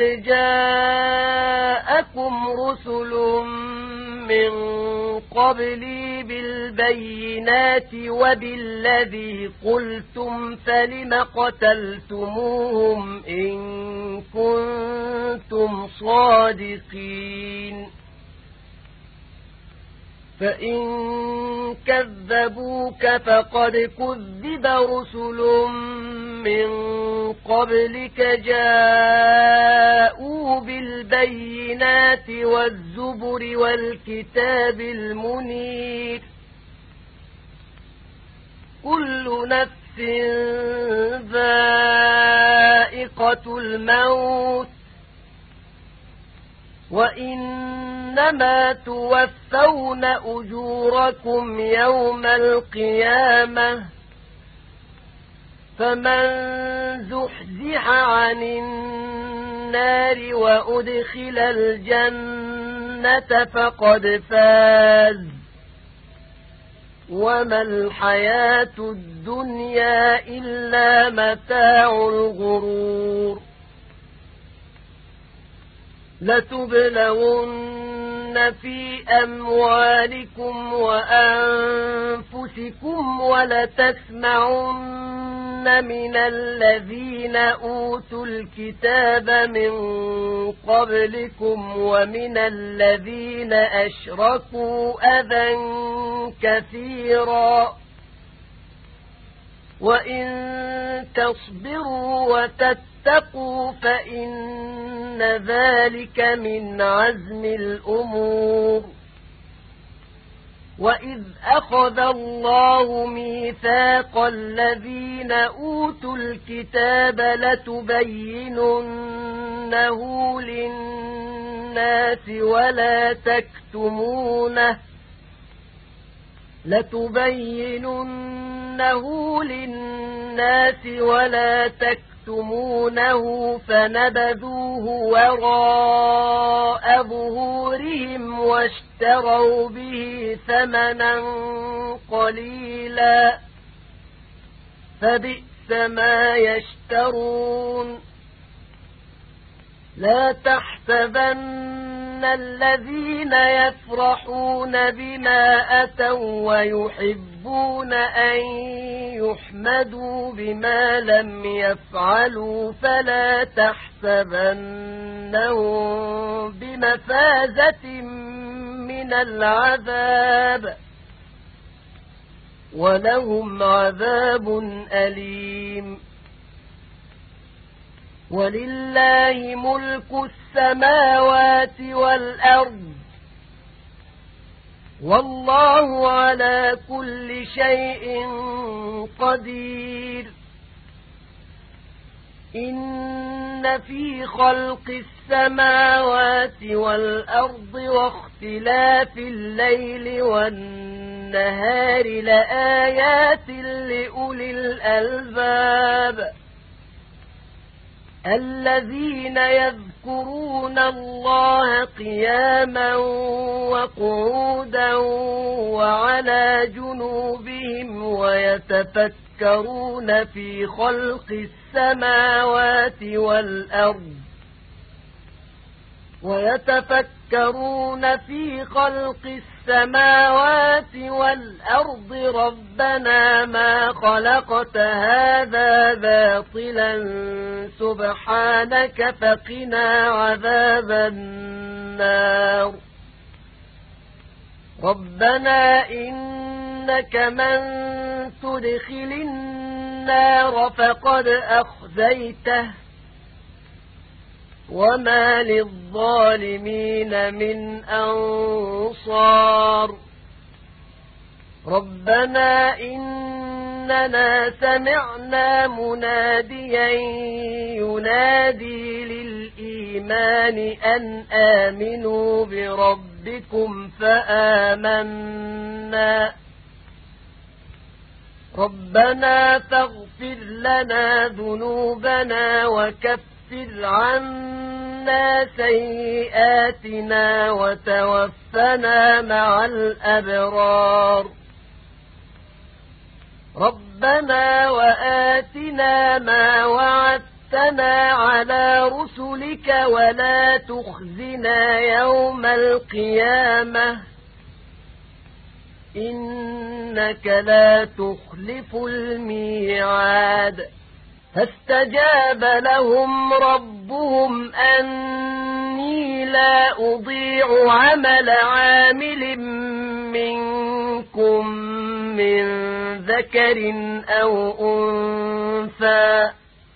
جاءكم رسل من قبلي بالبينات وبالذي قلتم فلم قتلتموهم إن كنتم صادقين فإن كذبوك فقد كذب رسل من قبلك جاءوا بالبينات والزبر والكتاب المنير كل نفس ذائقة الموت وإنما توفون أجوركم يوم القيامة فمن زحزح عن النار وأدخل الجنة فقد فاز وما الحياة الدنيا إلا متاع الغرور لتبلغن في أموالكم وأنفسكم ولتسمعن من الذين أوتوا الكتاب من قبلكم ومن الذين أشركوا أذى كثيرا وإن تصبروا وتتقوا فإن ذلك من عزم الأمور وإذ أخذ الله ميثاق الذين أوتوا الكتاب لتبيننه للناس ولا تكتمونه لتبيننه للناس ولا تكتمونه فنبذوه وراء ظهورهم واشتروا به ثمنا قليلا فبئس ما يشترون لا تحسبن الذين يفرحون بما أتوا ويحبون أن يحمدوا بما لم يفعلوا فلا تحسبنهم بمفازة من العذاب ولهم عذاب أليم ولله ملك السماوات والأرض والله على كل شيء قدير إن في خلق السماوات والأرض واختلاف الليل والنهار لآيات لأولي الألباب الذين يذكرون الله قياما وقعودا وعلى جنوبهم ويتفكرون في خلق السماوات والأرض ويتفكرون في خلق السماوات والأرض ربنا ما خلقت هذا باطلا سبحانك فقنا عذاب النار ربنا إنك من تدخل النار فقد أخزيته وما للظالمين من أنصار ربنا إننا سمعنا مناديا ينادي للإيمان أن آمنوا بربكم فآمنا ربنا فاغفر لنا ذنوبنا وكفر عنا سيئاتنا وتوفنا مع الأبرار ربنا وآتنا ما وعدتنا على رسلك ولا تخزنا يوم القيامة إنك لا تخلف الميعاد فاستجاب لهم ربهم أني لا أضيع عمل عامل منكم من ذكر أو أنثى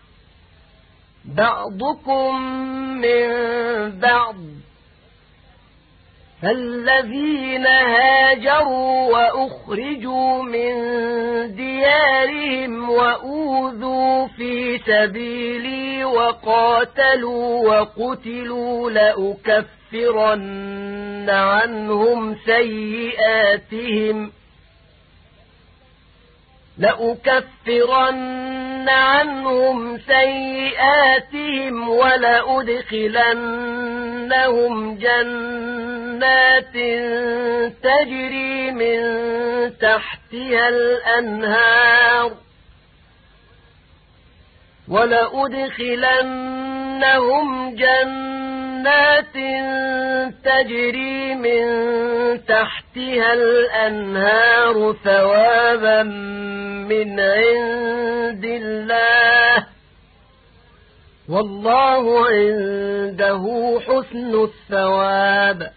بعضكم من بعض فالذين هاجروا وأخرجوا من ديارهم وأوذوا في سبيلي وقاتلوا وقتلوا لأكفرن عنهم سيئاتهم لأكفرن عنهم سيئاتهم ولأدخلنهم جنات تجري من تحتها الأنهار ولأدخلنهم جنات تجري من تحتها الأنهار ثوابا من عند الله والله عنده حسن الثواب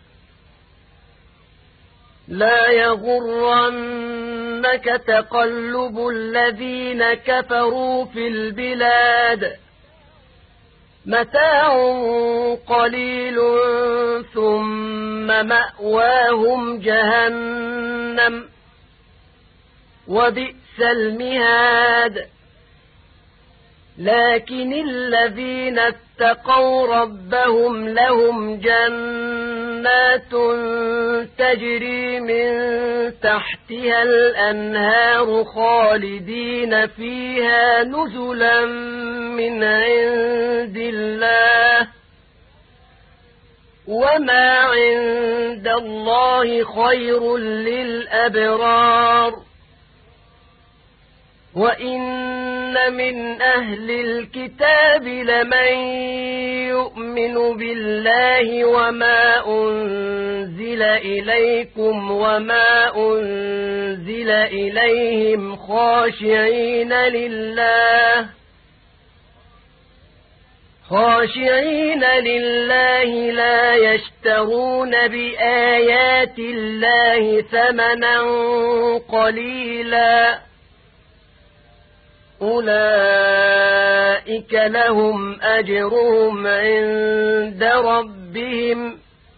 لا يغرنك تقلب الذين كفروا في البلاد متاع قليل ثم مأواهم جهنم وبئس المهاد لكن الذين اتقوا ربهم لهم جنات تجري من تحتها الأنهار خالدين فيها نزلا من عند الله وما عند الله خير للأبرار وإن من أهل الكتاب لمن يؤمن بالله وما أنزل إليكم وما أنزل إليهم خاشعين لله خاشعين لله لا يشترون بآيات الله ثمنا قليلا أولئك لهم أجرهم عند ربهم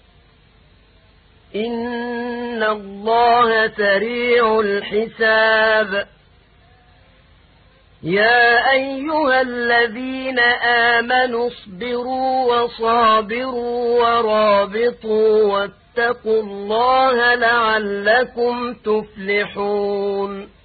إن الله سريع الحساب يا أيها الذين آمنوا اصبروا وصابروا ورابطوا واتقوا الله لعلكم تفلحون